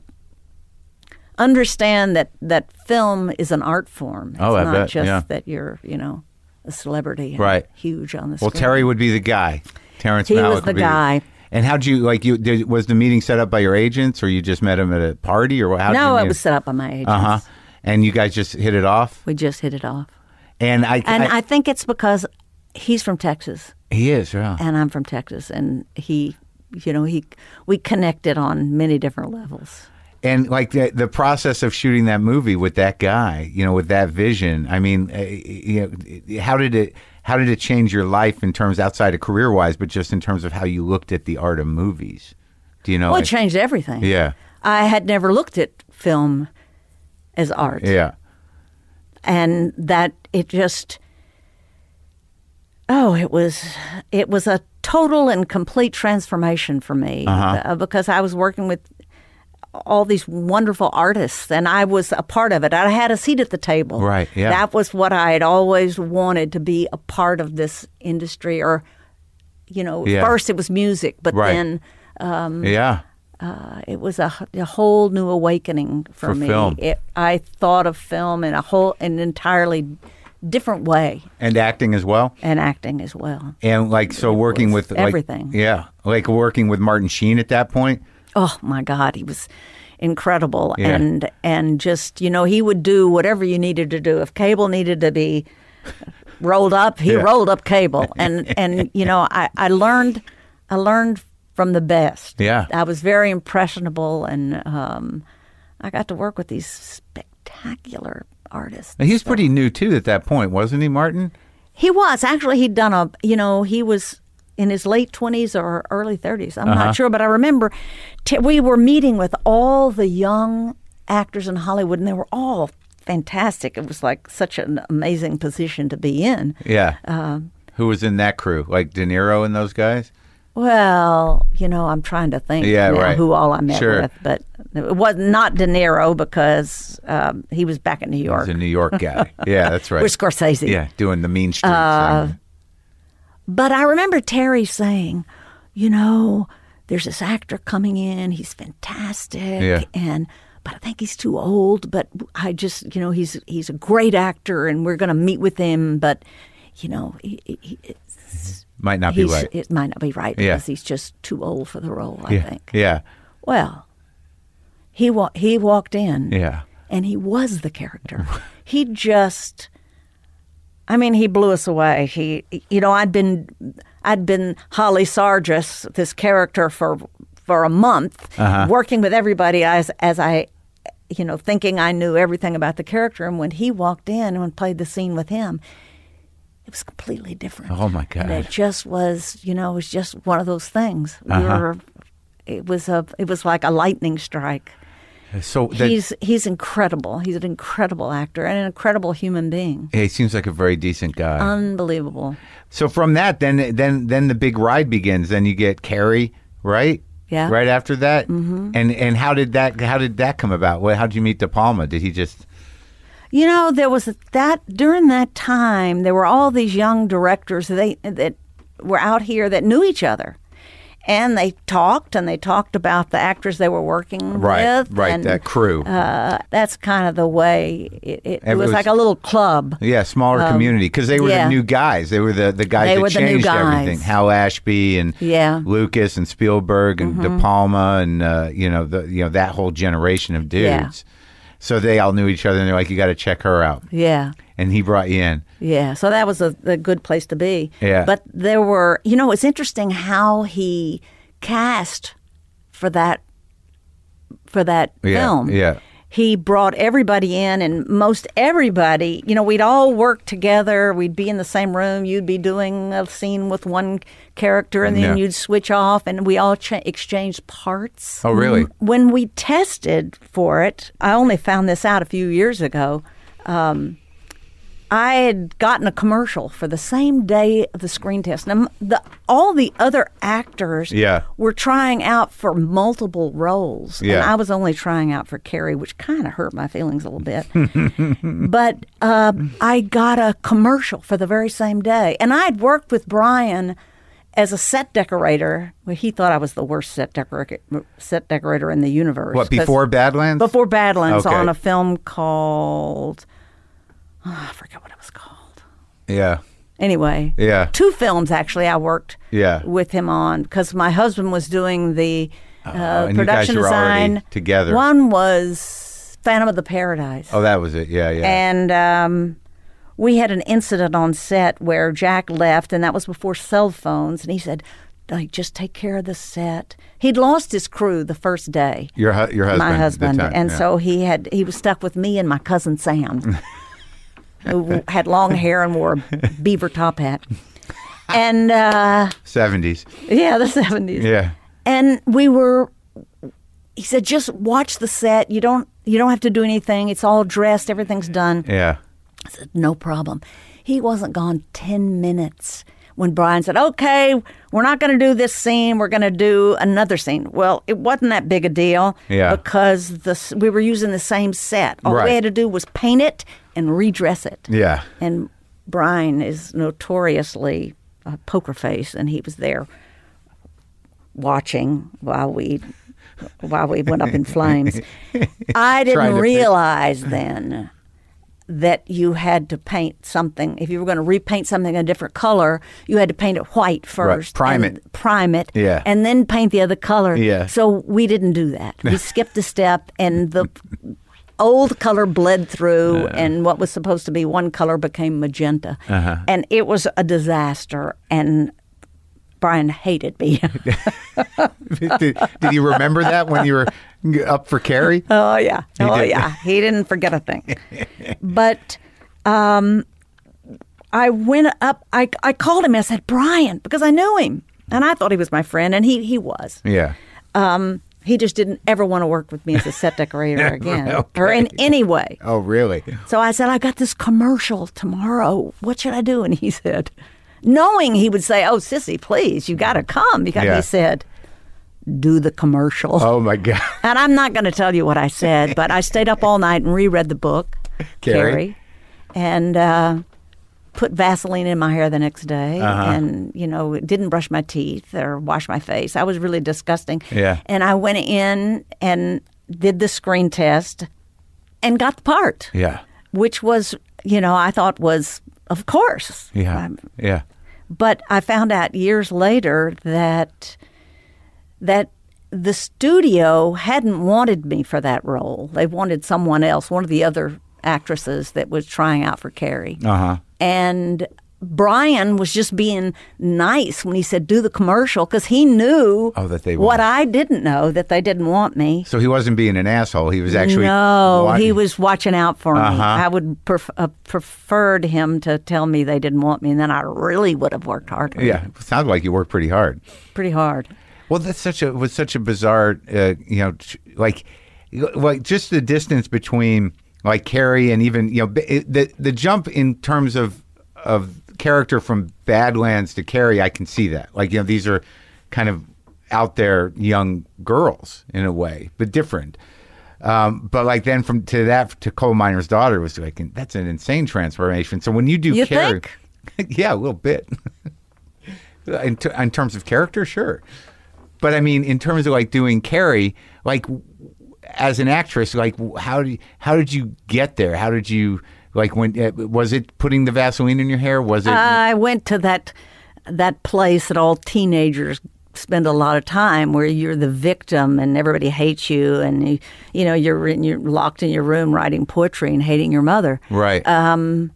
understand that that film is an art form. It's Oh, I not bet, just yeah. that you're, you know, a celebrity, and Right. huge on the Well, screen. Terry would be the guy. Terrence He Malick was would the be guy. And how'd you like you did, was the meeting set up by your agents or you just met him at a party or how? No, it was set up by my agents. Uh huh. And you guys just hit it off. We just hit it off, And I and I, I think it's because he's from Texas. he is yeah. And I'm from Texas, and he, you know, he, we connected on many different levels. And like the the process of shooting that movie with that guy, you know, with that vision. I mean, uh, you know, how did it how did it change your life in terms outside of career wise, but just in terms of how you looked at the art of movies? Do you know? Well, it like- changed everything. Yeah, I had never looked at film as art, yeah, and that it just, oh, it was, it was a total and complete transformation for me Uh-huh. uh, because I was working with all these wonderful artists, and I was a part of it. I had a seat at the table. Right, yeah. That was what I had always wanted, to be a part of this industry. Or, you know, Yeah. first it was music, but Right. then yeah. uh, it was a, a whole new awakening for, For me. film. It, I thought of film in a whole, an entirely different way, And acting as well. and acting as well. And like so, working was with like, everything. Yeah, like working with Martin Sheen at that point. Oh my God, he was incredible, Yeah. and and just, you know, he would do whatever you needed to do. If cable needed to be rolled up, he Yeah. rolled up cable, and and you know, I, I learned I learned from the best. Yeah. I was very impressionable, and um, I got to work with these spectacular artists. And he was So- pretty new too at that point, wasn't he, Martin? He was actually he'd done a you know he was in his late twenties or early thirties. I'm Uh-huh. not sure, but I remember t- we were meeting with all the young actors in Hollywood, and they were all fantastic. It was like such an amazing position to be in. Yeah. Uh, Who was in that crew? Like De Niro and those guys? Well, you know, I'm trying to think Yeah, now right. who all I met Sure. with, but it was not De Niro because um, he was back in New He York. was a New York guy. Yeah, that's right. With Scorsese. Yeah, doing the Mean Streets Uh, thing. But I remember Terry saying, you know, there's this actor coming in. He's fantastic. Yeah. And but I think he's too old. But I just, you know, he's he's a great actor, and we're going to meet with him. But, you know, he, he, it's, Might not be he's, right. it might not be right Yeah. because he's just too old for the role, I Yeah. think. Yeah. Well, he wa- he walked in. Yeah. And he was the character. He just, I mean, he blew us away. He, you know, I'd been, I'd been Holly Sargis, this character for for a month, Uh-huh. working with everybody as as I, you know, thinking I knew everything about the character. And when he walked in and played the scene with him, it was completely different. Oh, my God. And it just was, you know, it was just one of those things. We Uh-huh. were, it was a, it was like a lightning strike. So that, He's he's incredible. He's an incredible actor and an incredible human being. he seems like a very decent guy. Unbelievable. So from that, then then then the big ride begins. Then you get Carrie, right? Yeah. Right after that. Mm-hmm. And and how did that how did that come about? Well, how did you meet De Palma? Did he just? You know, there was that during that time. There were all these young directors they that were out here that knew each other, and they talked and they talked about the actors they were working Right, with. right, and, that crew. Uh, that's kind of the way it, it, it It was, was- like a little club. Yeah, smaller community because they were yeah. the new guys. They were the, the guys They that were the new changed guys. everything. Hal Ashby and Yeah. Mm-hmm. Lucas and Spielberg and De Palma and uh, you know the you know that whole generation of dudes. Yeah. So they all knew each other and they're like, you got to check her out. Yeah. And he brought you in. Yeah, so that was a, a good place to be. Yeah. But there were, you know, it's interesting how he cast for that for that Yeah, film. yeah. He brought everybody in, and most everybody, you know, we'd all work together. We'd be in the same room. You'd be doing a scene with one character, and then Yeah. you'd switch off, and we all cha- exchanged parts. Oh, really? When we tested for it, I only found this out a few years ago. Um, I had gotten a commercial for the same day of the screen test. Now, the, all the other actors Yeah. were trying out for multiple roles. Yeah. And I was only trying out for Carrie, which kind of hurt my feelings a little bit. But uh, I got a commercial for the very same day. And I had worked with Brian as a set decorator. Well, he thought I was the worst set, decora- set decorator in the universe. What, 'cause- before Badlands? Before Badlands, Okay. on a film called... Oh, I forgot what it was called. Yeah. Anyway, Yeah. two films actually I worked Yeah. with him on because my husband was doing the uh, and you guys production were already design together. One was Phantom of the Paradise, Oh, that was it. Yeah, yeah. and um, we had an incident on set where Jack left, and that was before cell phones, and he said, like, just take care of the set. He'd lost his crew the first day. your hu- your husband. My at the husband, time, and yeah. so he had he was stuck with me and my cousin Sam, who had long hair and wore a beaver top hat, and uh, seventies. yeah, the seventies. Yeah. And we were. He said, "Just watch the set. You don't you don't have to do anything. It's all dressed. Everything's done." Yeah. I said, "No problem." He wasn't gone ten minutes when Brian said, "Okay, we're not going to do this scene. We're going to do another scene." Well, it wasn't that big a deal Yeah. because the s- we were using the same set. All Right. we had to do was paint it and redress it. Yeah. And Brian is notoriously a poker face, and he was there watching while we while we went up in flames. I Trying didn't to pick- realize then that you had to paint something. If you were going to repaint something a different color, you had to paint it white first. Prime and it. Prime it. Yeah. And then paint the other color. Yeah. So we didn't do that. We skipped a step, and the old color bled through, and what was supposed to be one color became magenta. Uh-huh. And it was a disaster, and Brian hated me. did, did you remember that when you were up for Carrie? Oh yeah, oh did. yeah. He didn't forget a thing. But um, I went up. I I called him. And I said, "Brian," because I knew him, and I thought he was my friend, and he he was. Yeah. Um, he just didn't ever want to work with me as a set decorator again, Okay. or in any way. Oh, really? So I said, "I got this commercial tomorrow. What should I do?" And he said, knowing he would say, "Oh, sissy, please, you got to come." Because Yeah. he said, "Do the commercial." Oh, my God. And I'm not going to tell you what I said, but I stayed up all night and reread the book, Carrie. and uh, put Vaseline in my hair the next day, Uh-huh. and you know, didn't brush my teeth or wash my face. I was really disgusting. Yeah. And I went in and did the screen test, and got the part. Yeah. Which was, you know, I thought was, of course. Yeah. Um, Yeah. but I found out years later that that the studio hadn't wanted me for that role. They wanted someone else, one of the other actresses that was trying out for Carrie. Uh huh. And Brian was just being nice when he said, do the commercial, because he knew Oh, that they what wanted- I didn't know, that they didn't want me. So he wasn't being an asshole. He was actually No, wanting- he was watching out for Uh-huh. me. I would pref- uh, preferred him to tell me they didn't want me, and then I really would have worked harder. Yeah, it sounds like you worked pretty hard. Pretty hard. Well, that's such a was such a bizarre, uh, you know, tr- like, like just the distance between like Carrie and even you know b- it, the the jump in terms of of character from Badlands to Carrie. I can see that. Like you know, these are kind of out there young girls in a way, but different. Um, but like then from to that to Coal Miner's Daughter was like that's an insane transformation. So when you do You Carrie, think? yeah, a little bit. in, t- in terms of character, sure. But I mean, in terms of like doing Carrie, like as an actress, like how did you, how did you get there? How did you like when uh, was it putting the Vaseline in your hair? Was it? I went to that that place that all teenagers spend a lot of time, where you're the victim and everybody hates you, and you, you know you're in, you're locked in your room writing poetry and hating your mother. Right. Um,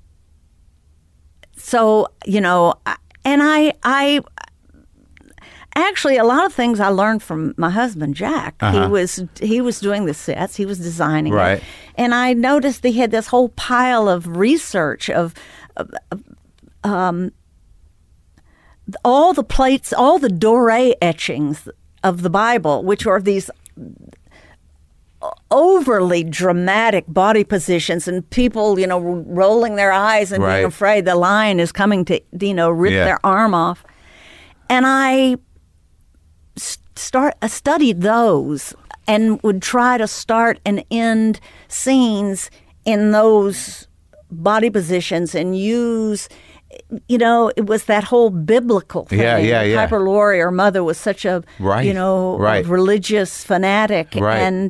so you know, I- and I I. Actually, a lot of things I learned from my husband, Jack. Uh-huh. He was he was doing the sets, he was designing Right. it, and I noticed he had this whole pile of research of, of, of um, all the plates, all the doré etchings of the Bible, which are these overly dramatic body positions and people, you know, rolling their eyes and Right. being afraid the lion is coming to, you know, rip Yeah. their arm off. And I start I studied those and would try to start and end scenes in those body positions and use, you know, it was that whole biblical thing. Yeah, yeah, yeah. Piper Laurie, her mother, was such a, Right, you know, right. religious fanatic. Right. And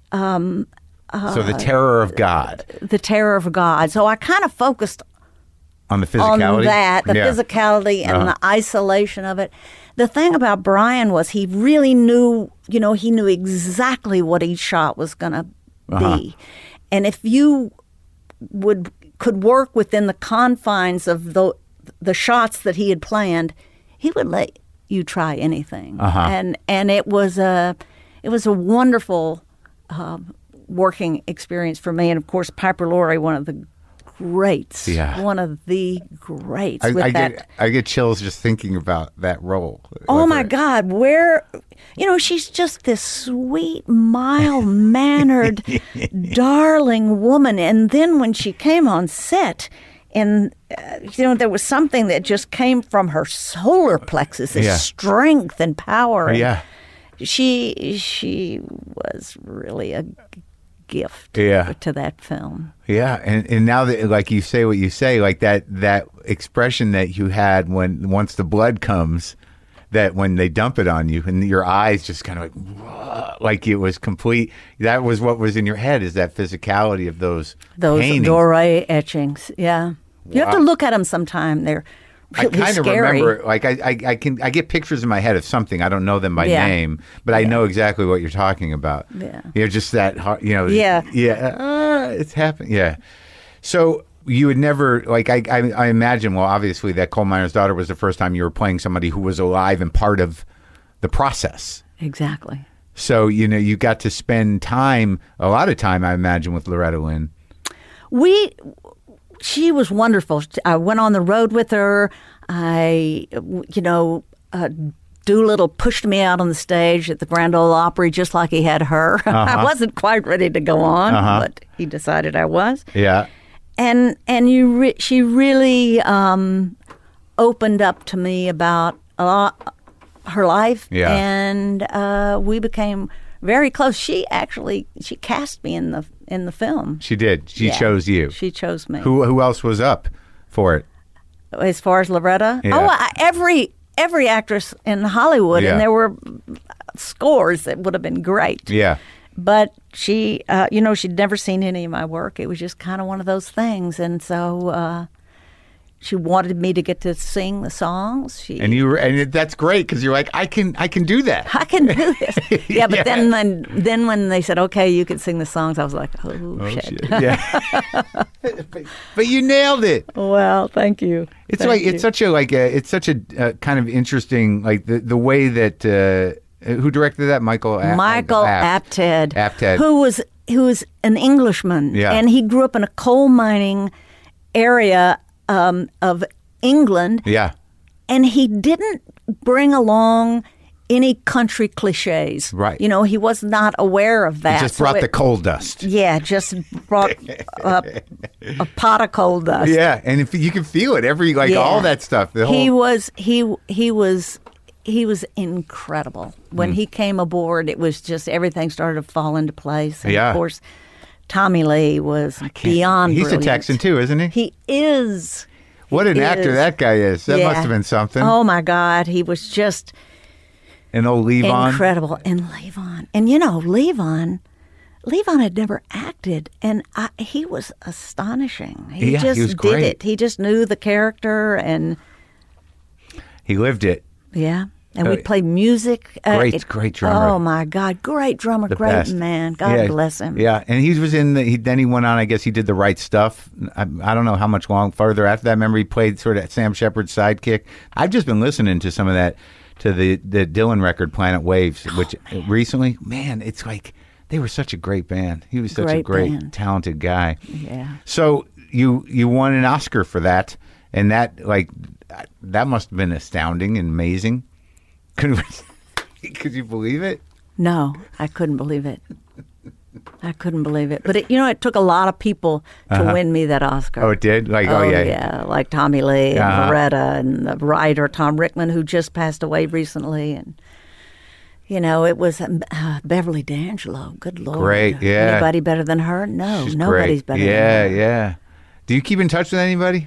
so the terror of God the terror of God. So I kind of focused on the on physicality. that, the Yeah. physicality and Uh-huh. the isolation of it. The thing about Brian was he really knew, you know, he knew exactly what each shot was going to Uh-huh. be. And if you would could work within the confines of the the shots that he had planned, he would let you try anything. Uh-huh. And and it was a it was a wonderful um, working experience for me. And of course, Piper Laurie, one of the greats, Yeah. one of the greats. I, with I that. get I get chills just thinking about that role. Oh With my her. God, where, you know, she's just this sweet, mild mannered, darling woman. And then when she came on set, and, uh, you know, there was something that just came from her solar plexus, this Yeah. strength and power. And Yeah. She, she was really a gift Yeah. to that film. Yeah, and, and now that like you say what you say, like that that expression that you had when once the blood comes, that when they dump it on you and your eyes just kind of like "Whoa," like it was complete. That was what was in your head, is that physicality of those Those paintings. Doré etchings, yeah. You have to Wow. look at them sometime. They're I really kind of scary. remember, like I, I, I can, I get pictures in my head of something. I don't know them by Yeah. name, but I know exactly what you're talking about. Yeah. you know, just that, hard- you know, Yeah. yeah, uh, it's happening. Yeah. So you would never, like, I, I, I imagine. Well, obviously, that Coal Miner's Daughter was the first time you were playing somebody who was alive and part of the process. Exactly. So you know, you got to spend time, a lot of time, I imagine, with Loretta Lynn. We, she was wonderful. I went on the road with her. I, you know, uh, Doolittle pushed me out on the stage at the Grand Ole Opry just like he had her. I wasn't quite ready to go on, Uh-huh. but he decided I was. Yeah. And and you, re- she really um, opened up to me about a lot, her life, Yeah. and uh, we became very close. She actually she cast me in the in the film. She did. She Yeah. chose you. She chose me. Who who else was up for it? As far as Loretta, Yeah. oh, I, every every actress in Hollywood, Yeah. and there were scores that would have been great. Yeah. But she, uh, you know, she'd never seen any of my work. It was just kind of one of those things, and so uh, she wanted me to get to sing the songs. She, And you were, and that's great because you're like, I can, I can do that. I can do this. Yeah, but Yeah. then when then when they said, okay, you can sing the songs, I was like, oh, Oh, shit. shit. Yeah. but, but you nailed it. Well, thank you. It's Thank like you. it's such a like a it's such a uh, kind of interesting like the the way that uh, who directed that Michael A- Michael Apt. Apted, Apted. who was who was an Englishman, Yeah. and he grew up in a coal mining area um, of England, Yeah. and he didn't bring along any country cliches. Right. You know, he was not aware of that. He just so brought it- the coal dust. Yeah, just brought a, a pot of coal dust. Yeah, and if you can feel it every like Yeah. all that stuff. The he whole was he he was he was incredible when Mm. he came aboard. It was just everything started to fall into place. And Yeah. of course, Tommy Lee was can't- beyond. He's brilliant. a Texan too, isn't he? He is. What He an actor is. that guy is. That Yeah. must have been something. Oh my God, he was just And old Levon. incredible. And Levon, and you know, Levon. Levon had never acted, and I, he was astonishing. He Yeah, he just was did great. it. He just knew the character, and He lived it. yeah. And Uh, we played music. Uh, great, great drummer. Oh my God, great drummer, The great best. man. God Yeah, bless him. Yeah, and he was in the. He, then he went on. I guess he did the right stuff. I, I don't know how much long further after that. Remember, he played sort of Sam Shepard's sidekick. I've just been listening to some of that, to the the Dylan record, Planet Waves, Oh, which recently, man, it's like they were such a great band. He was such a Great great, band. talented guy. Yeah. So you you won an Oscar for that, and that like that must have been astounding and amazing. Could could you believe it? No, I couldn't believe it. I couldn't believe it. But it, you know, it took a lot of people to win me that Oscar. Oh, it did. Like oh, Oh, yeah, yeah, like Tommy Lee and Uh-huh. Loretta and the writer Tom Rickman, who just passed away recently, and you know, it was um, uh, Beverly D'Angelo. Good Lord, Great, yeah. Anybody better than her? No, She's nobody's great. better. Yeah, than her. yeah. Do you keep in touch with anybody?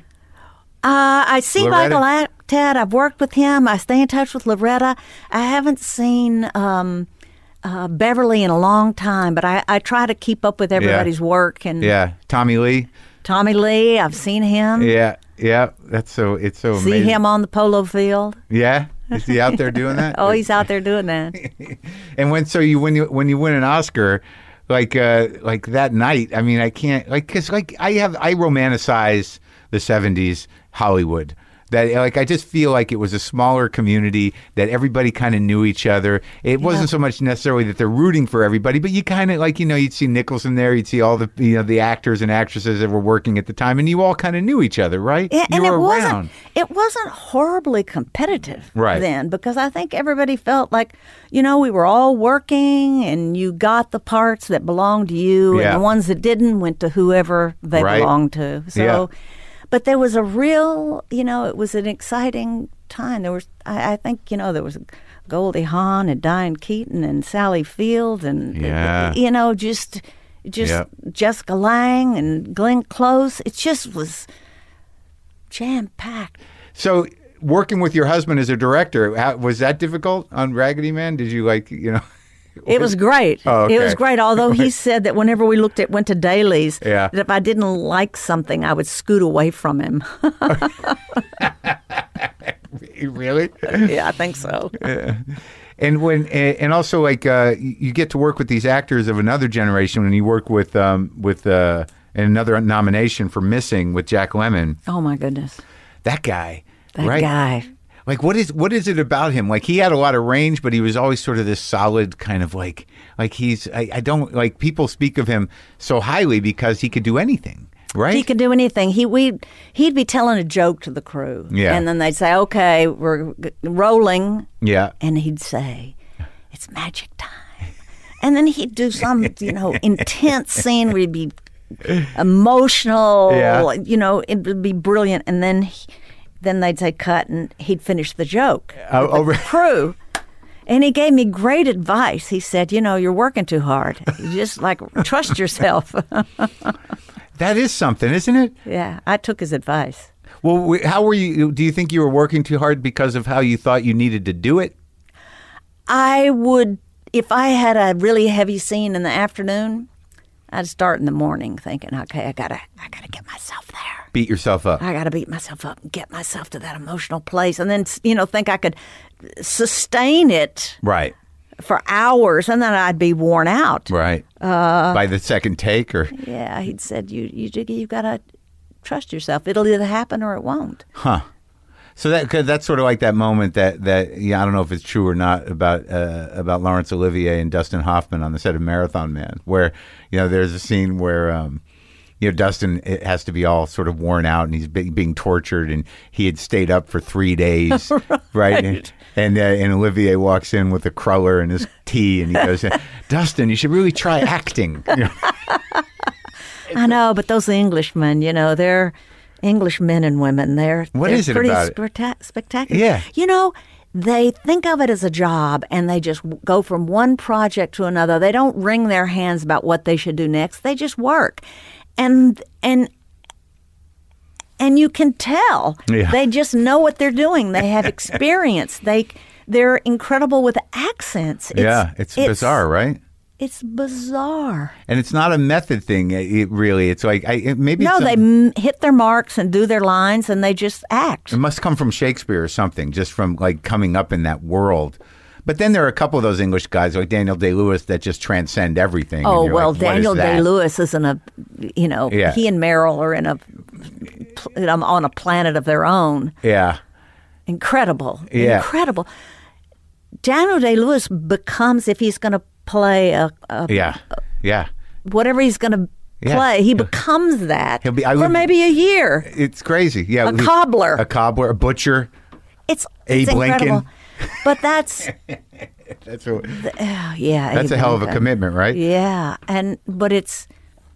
Uh, I see Loretta? Michael Apted. I've worked with him. I stay in touch with Loretta. I haven't seen um, uh, Beverly in a long time, but I, I try to keep up with everybody's work. And Yeah, Tommy Lee. Tommy Lee, I've seen him. Yeah, yeah. That's so. It's so See amazing. him on the polo field. Yeah, is he out there doing that? Oh, he's out there doing that. And when so you when you when you win an Oscar, like uh like that night. I mean, I can't like because like I have I romanticize the seventies Hollywood. That like I just feel like it was a smaller community that everybody kind of knew each other. It wasn't so much necessarily that they're rooting for everybody, but you kind of like you know you'd see Nicholson there, you'd see all the you know the actors and actresses that were working at the time, and you all kind of knew each other, right? Yeah, you and were it wasn't around. it wasn't horribly competitive Right. then, because I think everybody felt like, you know, we were all working and you got the parts that belonged to you, Yeah. and the ones that didn't went to whoever they Right. belonged to. So Yeah. but there was a real, you know, it was an exciting time. There was I, I think, you know, there was Goldie Hawn and Diane Keaton and Sally Field and Yeah. you know, just just Yep. Jessica Lange and Glenn Close. It just was jam packed. So working with your husband as a director, how, was that difficult on Raggedy Man? Did you like you know? It was great. Oh, okay. It was great. Although he said that whenever we looked at went to dailies, Yeah. that if I didn't like something, I would scoot away from him. Really? Yeah, I think so. And when and also like uh, you get to work with these actors of another generation when you work with um, with uh, another nomination for Missing with Jack Lemmon. Oh my goodness, That guy, that right? guy. Like what is what is it about him? Like he had a lot of range, but he was always sort of this solid kind of like like he's I, I don't like people speak of him so highly because he could do anything, right? He could do anything. He we he'd be telling a joke to the crew, Yeah. and then they'd say, "Okay, we're g- rolling," yeah. and he'd say, "It's magic time," and then he'd do some you know intense scene where he'd be emotional. Yeah. You know, it would be brilliant, and then. He, Then they'd say cut, and he'd finish the joke. Oh, with the oh, really? crew. And he gave me great advice. He said, you know, you're working too hard. You just like trust yourself. That is something, isn't it? Yeah, I took his advice. Well, we- how were you? Do you think you were working too hard because of how you thought you needed to do it? I would, if I had a really heavy scene in the afternoon, I'd start in the morning thinking, okay, I gotta, I gotta get myself there. Beat yourself up. I got to beat myself up and get myself to that emotional place, and then you know think I could sustain it Right. for hours, and then I'd be worn out. Right. Uh, By the second take, or Yeah, he'd said you you you got to trust yourself. It'll either happen or it won't. huh? So that cause that's sort of like that moment that that yeah, I don't know if it's true or not about uh, about Laurence Olivier and Dustin Hoffman on the set of Marathon Man, where you know there's a scene where. Um, You know, Dustin it has to be all sort of worn out, and he's be, being tortured, and he had stayed up for three days, right? right? And and, uh, and Olivier walks in with a cruller and his tea, and he goes, "Dustin, you should really try acting." You know? I know, but those Englishmen, you know, they're English men and women. They're what they're is it pretty about it? spectac- spectacular. Yeah, you know. They think of it as a job, and they just go from one project to another. They don't wring their hands about what they should do next. They just work. And and and you can tell yeah. they just know what they're doing. They have experience. they they're incredible with accents. It's, yeah, it's, it's bizarre, right? It's bizarre, and it's not a method thing. It really, it's like I it, maybe no. it's They m- hit their marks and do their lines, and they just act. It must come from Shakespeare or something, just from like coming up in that world. But then there are a couple of those English guys like Daniel Day-Lewis that just transcend everything. Oh, well, like, Daniel is Day-Lewis is in a, you know, yeah. he and Meryl are in a, on a planet of their own. Yeah. Incredible. Yeah. Incredible. Daniel Day-Lewis becomes, if he's going to play a, a yeah, yeah, whatever he's going to yeah. play, he becomes that He'll be, I for would, maybe a year. It's crazy. Yeah, A cobbler. A cobbler, a butcher. It's, Abe it's incredible. Lincoln. But that's that's a, the, uh, yeah. That's Abe a hell of a Lincoln. commitment, right? Yeah, and but it's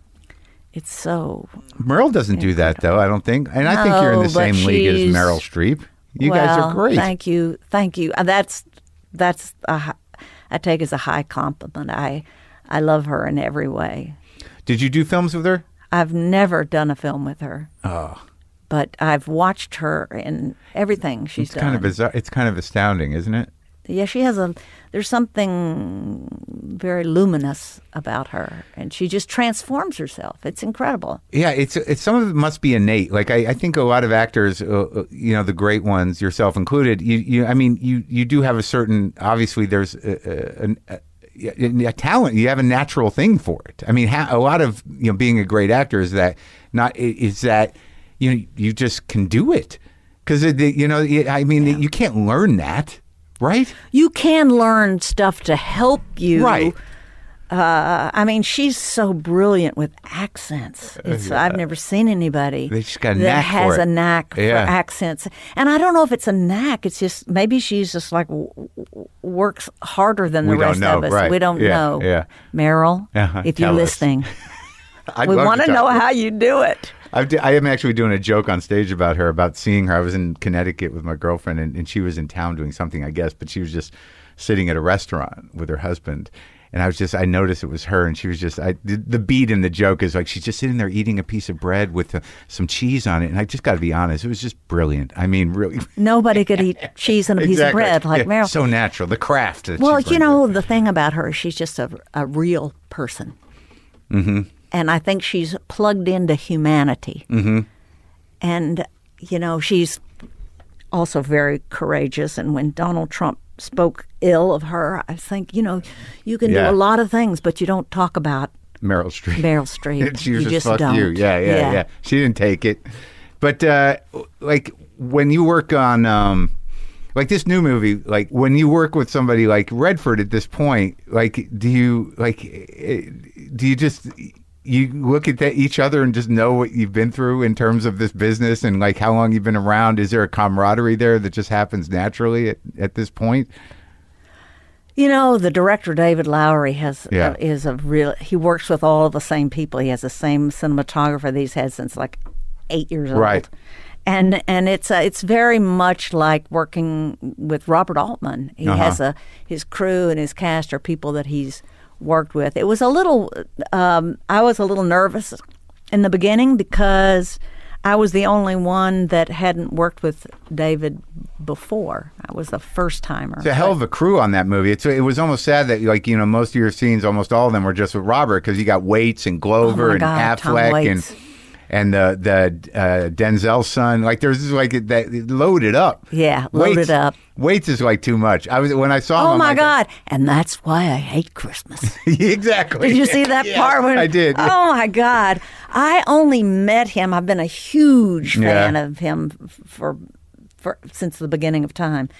it's so. Meryl doesn't do that though. I don't think, and I think you're in the No, but same league as she's- Meryl Streep. You well, guys are great. Thank you, thank you. Uh, That's that's a, hi- I take as a high compliment. I I love her in every way. Did you do films with her? I've never done a film with her. Oh, But I've watched her in everything she's it's done. kind of bizarre. It's kind of astounding, isn't it? Yeah, she has a. There's something very luminous about her, and she just transforms herself. It's incredible. Yeah, it's it's some of it must be innate. Like I, I think a lot of actors, uh, you know, the great ones, yourself included. You, you, I mean, you, you do have a certain. Obviously, there's a, a, a, a talent. You have a natural thing for it. I mean, ha- a lot of you know, being a great actor is that not is that you know you just can do it because you know I mean Yeah. you can't learn that, right? You can learn stuff to help you. Right. Uh, I mean, she's so brilliant with accents. It's, Yeah. I've never seen anybody They just got a that knack has for it. a knack Yeah. for accents. And I don't know if it's a knack. It's just maybe she's just like w- w- works harder than the We don't rest know, of us. right. We don't Yeah, know. yeah. Meryl, Uh-huh. if you're Tell us. listening, I'd we love want to talk- know how you do it. I've d- I am actually doing a joke on stage about her, about seeing her. I was in Connecticut with my girlfriend, and, and she was in town doing something, I guess, but she was just sitting at a restaurant with her husband. And I was just, I noticed it was her, and she was just, I, the, the beat in the joke is like, she's just sitting there eating a piece of bread with uh, some cheese on it. And I just got to be honest, it was just brilliant. I mean, really. Nobody could eat cheese and a piece of Exactly. bread like Yeah, Meryl. So natural, the craft. That Well, she you brings know, in. the thing about her is she's just a, a real person. Mm-hmm. And I think she's plugged into humanity. Mm-hmm. And, you know, she's also very courageous. And when Donald Trump spoke ill of her, I think, you know, you can Yeah. do a lot of things, but you don't talk about Meryl Streep. Meryl Streep. she was you just, just fuck don't. you. Yeah, yeah, yeah, Yeah. She didn't take it. But, uh, like, when you work on, um, like this new movie, like when you work with somebody like Redford at this point, like, do you, like, eh, do you just, you look at that, each other and just know what you've been through in terms of this business and like how long you've been around? Is there a camaraderie there that just happens naturally at, at this point? You know, the director David Lowery has Yeah. uh, is a real. He works with all of the same people. He has the same cinematographer that he's had since like eight years old. Right. And and it's uh, it's very much like working with Robert Altman. He Uh-huh. has a his crew and his cast are people that he's worked with. It was a little. Um, I was a little nervous in the beginning because I was the only one that hadn't worked with David before. I was the first timer. It's a hell of a crew on that movie. It's it was almost sad that like you know most of your scenes, almost all of them were just with Robert because you got Waits and Glover Oh my and God, Tom Affleck Waits. and and the the uh, Denzel son. Like there's like that loaded up. Yeah, loaded Waits, up. Waits is like too much. I was when I saw him. Oh I'm my like, God! And that's why I hate Christmas. Exactly. Did you see that Yeah, part? When, I did. Oh my God! I only met him. I've been a huge fan Yeah. of him for for since the beginning of time.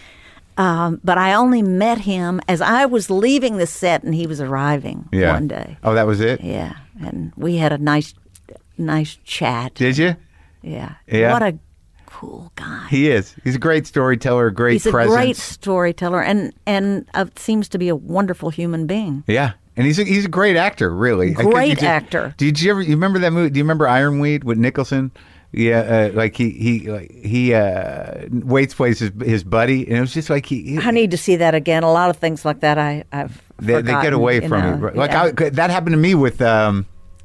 Um, but I only met him as I was leaving the set, and he was arriving Yeah. one day. Oh, that was it. Yeah, and we had a nice, nice chat. Did you? Yeah. Yeah. What a cool guy. He is. He's a great storyteller. Great He's a presence. great storyteller, and and uh, seems to be a wonderful human being. Yeah. And he's a, he's a great actor, really. I Great think you just- actor. Did you ever you remember that movie? Do you remember Ironweed with Nicholson? Yeah, uh, like he he like he uh, Waits plays his his buddy, and it was just like he. he I need to see that again. A lot of things like that I, I've they, they forgotten, get away you from know. it. Like Yeah. I, that happened to me with. Um,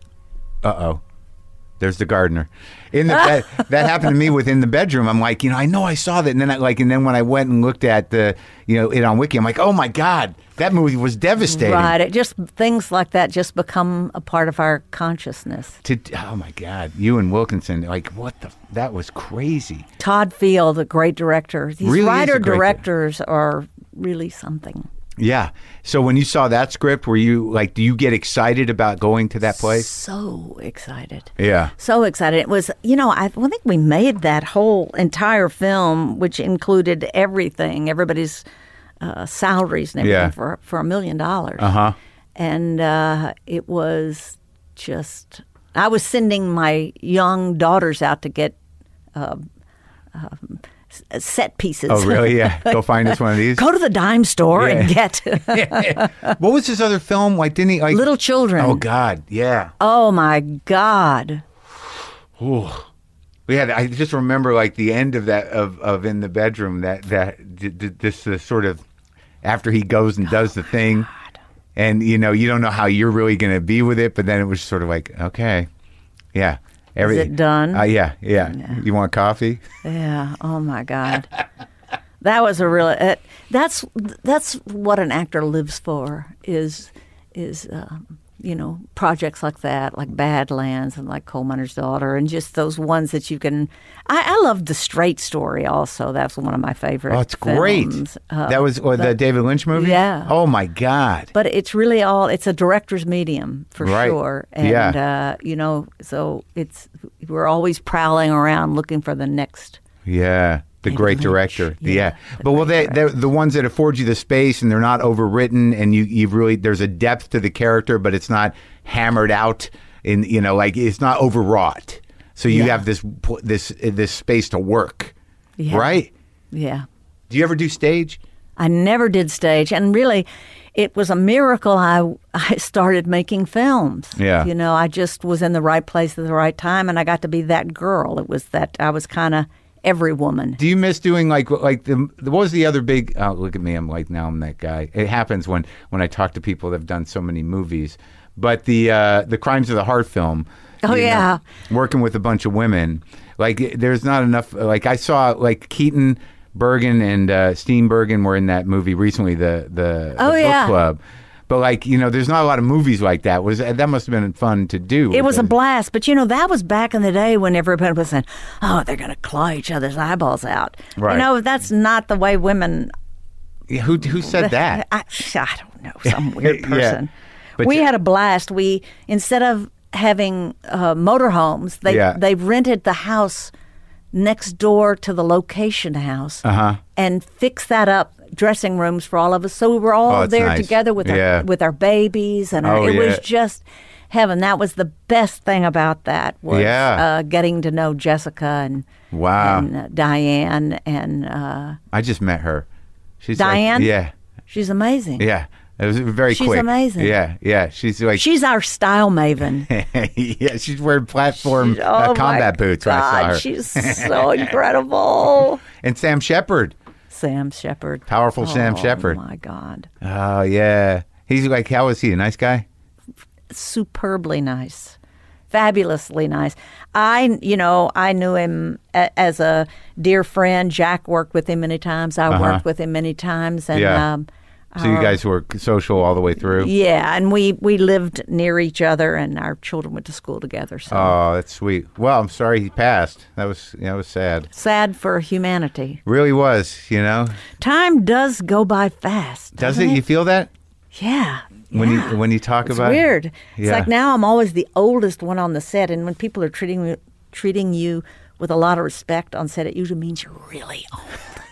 uh oh, there's the gardener. In the bed, that happened to me within the bedroom. I'm like, you know, I know I saw that, and then I like, and then when I went and looked at the, you know, it on Wiki, I'm like, oh my God, that movie was devastating. Right. It just things like that just become a part of our consciousness. To, oh my God, you and Wilkinson, like what the? That was crazy. Todd Field, a great director. These Really is a writer great directors are really something. Yeah. So when you saw that script, were you like, do you get excited about going to that place? So excited. Yeah. So excited. It was, you know, I, I think we made that whole entire film, which included everything, everybody's uh, salaries and everything, Yeah. for, for a million dollars. Uh huh. And uh, it was just, I was sending my young daughters out to get uh, um, s- set pieces. Oh really? Yeah. Go find us one of these. Go to the dime store and get What was his other film? Like, didn't he like Little Children. Oh God, yeah. Oh my God. Ooh. We had. I just remember like the end of that of, of in the bedroom. That that d- d- this uh, sort of after he goes and does the thing, and you know you don't know how you're really going to be with it, but then it was sort of like okay, yeah. Every, it done? Uh, yeah, yeah, You want coffee? Yeah. Oh my God. That was a real. Uh, that's that's what an actor lives for. Is is um, you know projects like that, like Badlands and like Coal Miner's Daughter, and just those ones that you can. I, I loved The Straight Story. Also, that's one of my favorite. Oh, it's great. films. Uh, that was or the but- David Lynch movie. Yeah. Oh my God. But it's really all, it's a director's medium for Right. sure. And, Yeah. uh, you know, so it's, we're always prowling around looking for the next. Yeah, the David great Lynch. director. Yeah, Yeah, the but well, they great they're the ones that afford you the space, and they're not overwritten, and you you really there's a depth to the character, but it's not hammered out in you know like it's not overwrought. So you Yeah. have this this this space to work, Yeah. right? Yeah. Do you ever do stage? I never did stage. And really, it was a miracle I, I started making films. Yeah. You know, I just was in the right place at the right time, and I got to be that girl. It was that I was kind of every woman. Do you miss doing like like the what was the other big? Oh, look at me! I'm like now I'm that guy. It happens when when I talk to people that have done so many movies. But the uh, the Crimes of the Heart film. Oh, you know, yeah. working with a bunch of women. Like there's not enough. Like I saw like Keaton, Bergen, and uh, Steenbergen were in that movie recently. The the, Oh, the yeah. book club. But like you know, there's not a lot of movies like that. Was that must have been fun to do? It was a blast, but you know that was back in the day when everybody was saying, "Oh, they're going to claw each other's eyeballs out." Right. You know, that's not the way women. Yeah, who who said that? I, I don't know, some weird Yeah. person. But we you- had a blast. We instead of having uh, motorhomes, they Yeah. they rented the house next door to the location house Uh-huh. and fixed that up. Dressing rooms for all of us, so we were all Oh, it's there nice. together with Yeah. our with our babies, and our, Oh, it yeah. was just heaven. That was the best thing about that was Yeah. uh, getting to know Jessica and Wow. and uh, Diane, and uh, I just met her. She's like- Diane? yeah, she's amazing. yeah. It was very She's quick. amazing. Yeah, yeah. She's like She's our style maven. yeah. She's wearing platform Oh, uh, my combat boots when I saw God, her. she's so incredible. And Sam Shepard. Sam Shepard. Powerful Sam Shepard. Oh my God. Oh yeah. He's like, how is he? A nice guy? Superbly nice. Fabulously nice. I, you know, I knew him a, as a dear friend. Jack worked with him many times. I Uh-huh. worked with him many times, and Yeah. um, So you guys were social all the way through? Yeah, and we, we lived near each other, and our children went to school together. So Oh, that's sweet. Well, I'm sorry he passed. That was yeah, that was sad. sad for humanity. Really was, you know. Time does go by fast. Does doesn't it? You feel that Yeah. when yeah. you when you talk It's about weird. it? It's Yeah. like now I'm always the oldest one on the set, and when people are treating you- treating you with a lot of respect on set, it usually means you're really old.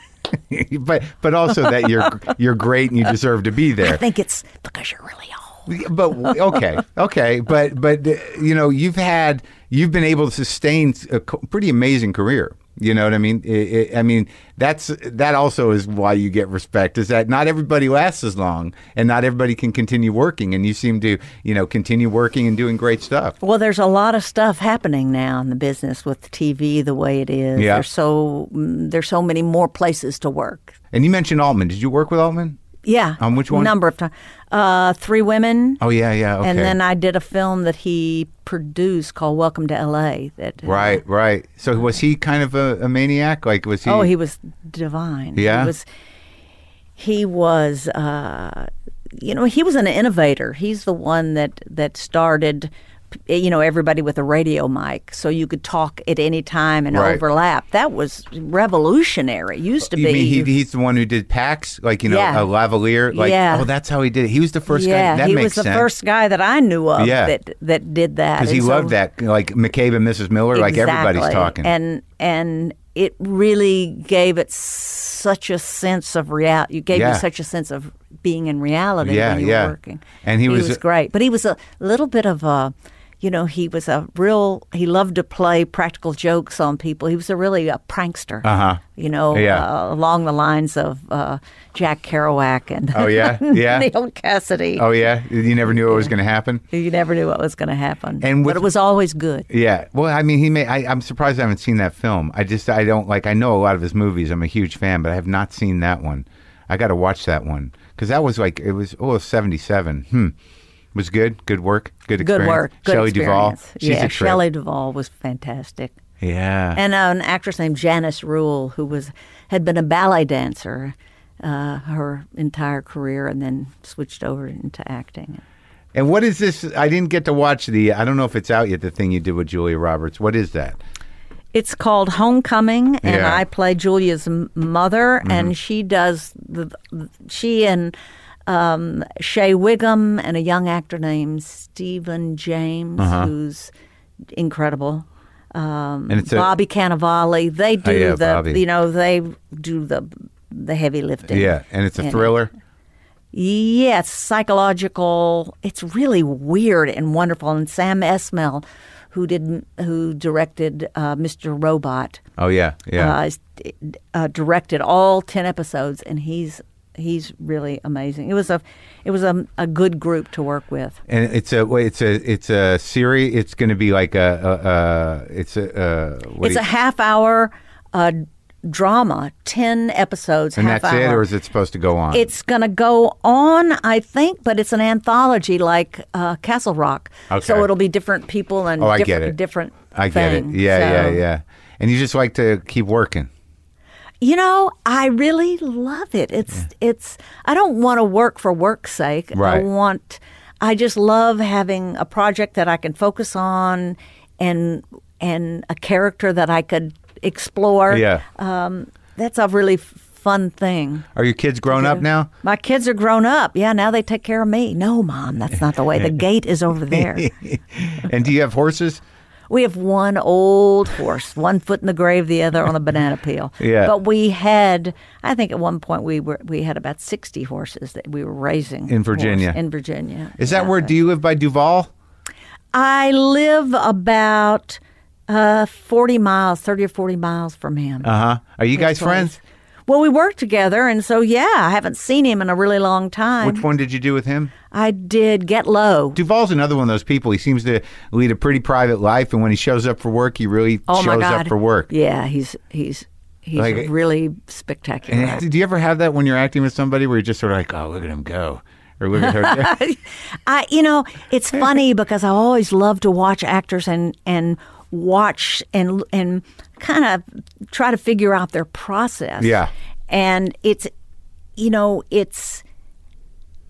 but but also that you're you're great and you deserve to be I there. think it's because you're really old. But okay, okay, but but uh, you know you've had you've been able to sustain a co- pretty amazing career. You know what I mean? It, it, I mean that's that also is why you get respect. Is that not everybody lasts as long, and not everybody can continue working, and you seem to you know continue working and doing great stuff. Well, there's a lot of stuff happening now in the business with T V the way it is. Yeah. There's so mm, there's so many more places to work. And you mentioned Altman. Did you work with Altman? Yeah. On which one? Number of times. Uh, Three Women. Oh yeah, yeah. Okay. And then I did a film that he produced called Welcome to L A. That uh, right, right. So was he kind of a, a maniac? Like was he? Oh, he was divine. Yeah? He was, he was uh, you know, he was an innovator. He's the one that, that started, you know, everybody with a radio mic so you could talk at any time and Right. overlap. That was revolutionary. Used to You be. mean he, he's the one who did PAX, like you know, Yeah. a lavalier, like Yeah. oh, that's how he did it. He was the first yeah, guy. That he makes was the sense. first guy that I knew of Yeah. that that did that. because he And so- loved that, like McCabe and Missus Miller, like everybody's Exactly. talking. and and it really gave it such a sense of reality. You gave Yeah. you such a sense of being in reality Yeah, when you yeah. were working. And he was- was great, but he was a little bit of a. You know, he was a real, he loved to play practical jokes on people. He was a really a prankster, Uh-huh. you know, Yeah. uh, along the lines of uh, Jack Kerouac and Oh, yeah? Yeah. Neil Cassidy. Oh yeah, you never knew what was going to happen. You never knew what was going to happen. And with- but it was always good. Yeah, well, I mean, he may. I, I'm surprised I haven't seen that film. I just, I don't like. I know a lot of his movies. I'm a huge fan, but I have not seen that one. I got to watch that one because that was like it was. Oh, seventy-seven. Hmm. Was good. Good work. Good experience. Good work. Good Shelley Duvall. experience. She's yeah, a trip. Shelley Duvall was fantastic. Yeah. And uh, an actress named Janice Rule, who was had been a ballet dancer uh, her entire career, and then switched over into acting. And what is this? I didn't get to watch the. I don't know if it's out yet. The thing you did with Julia Roberts. What is that? It's called Homecoming, and Yeah. I play Julia's m- mother, Mm-hmm. and she does the. She and um, Shea Wiggum and a young actor named Stephen James, Uh-huh. who's incredible. Um, And it's a- Bobby Cannavale. They do Oh, yeah, the. Bobby. You know, they do the the heavy lifting. Yeah, and it's a in it. thriller. Yeah, it's psychological. It's really weird and wonderful. And Sam Esmail, who did who directed uh, Mister Robot, Oh yeah, yeah. uh, is- uh, directed all ten episodes, and he's he's really amazing. It was a it was a, a good group to work with. and it's a. wait, It's a. It's a series. It's going to be like a. a, a it's a. Uh, what It's do a you- half hour uh, drama, ten episodes, and half that's hour. it, or is it supposed to go on? It's going to go on, I think, but it's an anthology like uh, Castle Rock. Okay. So it'll be different people and Oh, I different, get it. different I get things. it. Yeah, yeah, So, yeah. And you just like to keep working. You know, I really love it. It's it's. I don't want to work for work's sake. I Right. want. I just love having a project that I can focus on, and and a character that I could explore. Yeah. Um, that's a really f- fun thing. Are your kids grown up now? My kids are grown up. Yeah, now they take care of me. No, Mom, that's not the way. The gate is over there. And do you have horses? We have one old horse, one foot in the grave, the other on a banana peel. Yeah. But we had, I think at one point we were we had about sixty horses that we were raising In Virginia. horse- In Virginia. Is that Yeah. where? Do you live by Duval? I live about uh, forty miles, thirty or forty miles from him. Uh huh. Are you guys His place. friends? Well, we work together, and so yeah, I haven't seen him in a really long time. Which one did you do with him? I did Get Low. Duval's another one of those people. He seems to lead a pretty private life, and when he shows up for work, he really Oh my shows God! up for work. Yeah, he's he's he's Like- really spectacular. And do you ever have that when you're acting with somebody where you're just sort of like, oh, look at him go, or look at her? I, you know, it's funny because I always love to watch actors and and watch and and kind of try to figure out their process. Yeah. And it's, you know, it's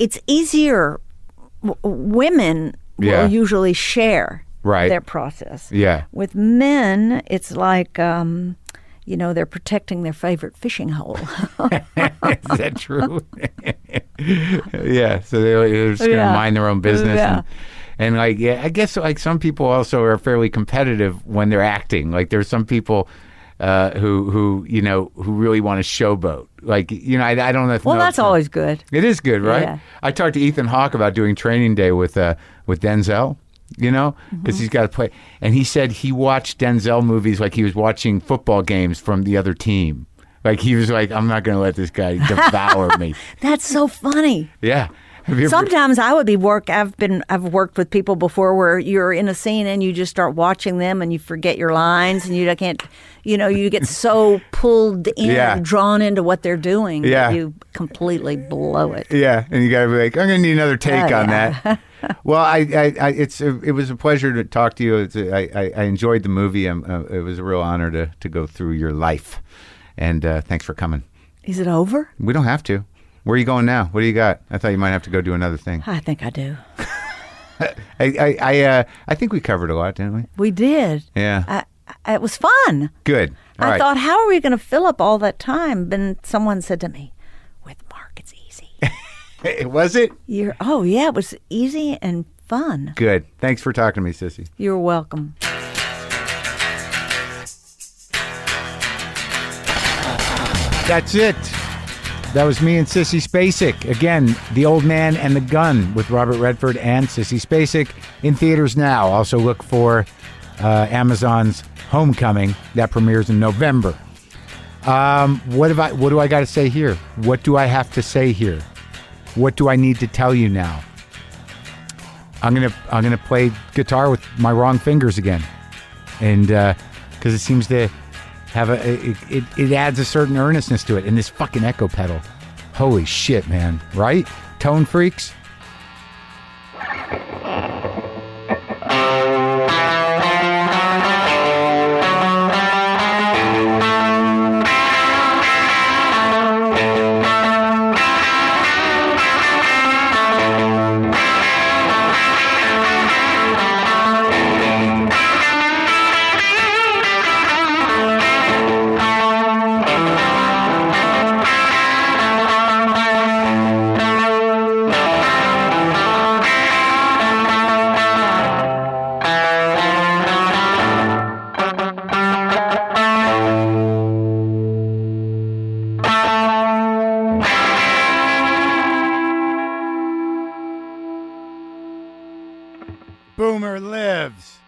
it's easier. W- women Yeah. will usually share Right. their process. Yeah. With men, it's like, um, you know, they're protecting their favorite fishing hole. Is that true? Yeah. So they're, they're just going to Yeah. mind their own business. Yeah. And, and like, yeah, I guess like some people also are fairly competitive when they're acting. Like there's some people uh, who, who, you know, who really want to showboat. Like, you know, I, I don't know if Well, know that's if- always good. It is good, right? Yeah. I talked to Ethan Hawke about doing Training Day with uh, with Denzel, you know, because Mm-hmm. he's got to play. And he said he watched Denzel movies like he was watching football games from the other team. Like he was like, I'm not going to let this guy devour me. That's so funny. Yeah. Have you ever- Sometimes I would be work. I've been. I've worked with people before where you're in a scene and you just start watching them and you forget your lines and you can't. You know, you get so pulled in, Yeah. drawn into what they're doing, Yeah. that you completely blow it. Yeah, and you got to be like, I'm going to need another take Oh, on yeah. that. Well, I, I, I, it's, a, it was a pleasure to talk to you. It's a, I, I, I enjoyed the movie. Um, uh, it was a real honor to, to go through your life, and uh, thanks for coming. Is it over? We don't have to. Where are you going now? What do you got? I thought you might have to go do another thing. I think I do. I, I, I, uh, I think we covered a lot, didn't we? We did. Yeah. I, I, it was fun. Good. All I right. thought, how are we going to fill up all that time? Then someone said to me, "With Mark, it's easy." Was it? You're, oh yeah, it was easy and fun. Good. Thanks for talking to me, Sissy. You're welcome. That's it. That was me and Sissy Spacek. Again, The Old Man and the Gun with Robert Redford and Sissy Spacek in theaters now. Also look for uh, Amazon's Homecoming that premieres in November. Um, what have I? What do I got to say here? What do I have to say here? What do I need to tell you now? I'm gonna I'm gonna play guitar with my wrong fingers again, and because it seems to have a it, it it adds a certain earnestness to it. And this fucking echo pedal, holy shit, man! Right? Tone freaks. Boomer lives.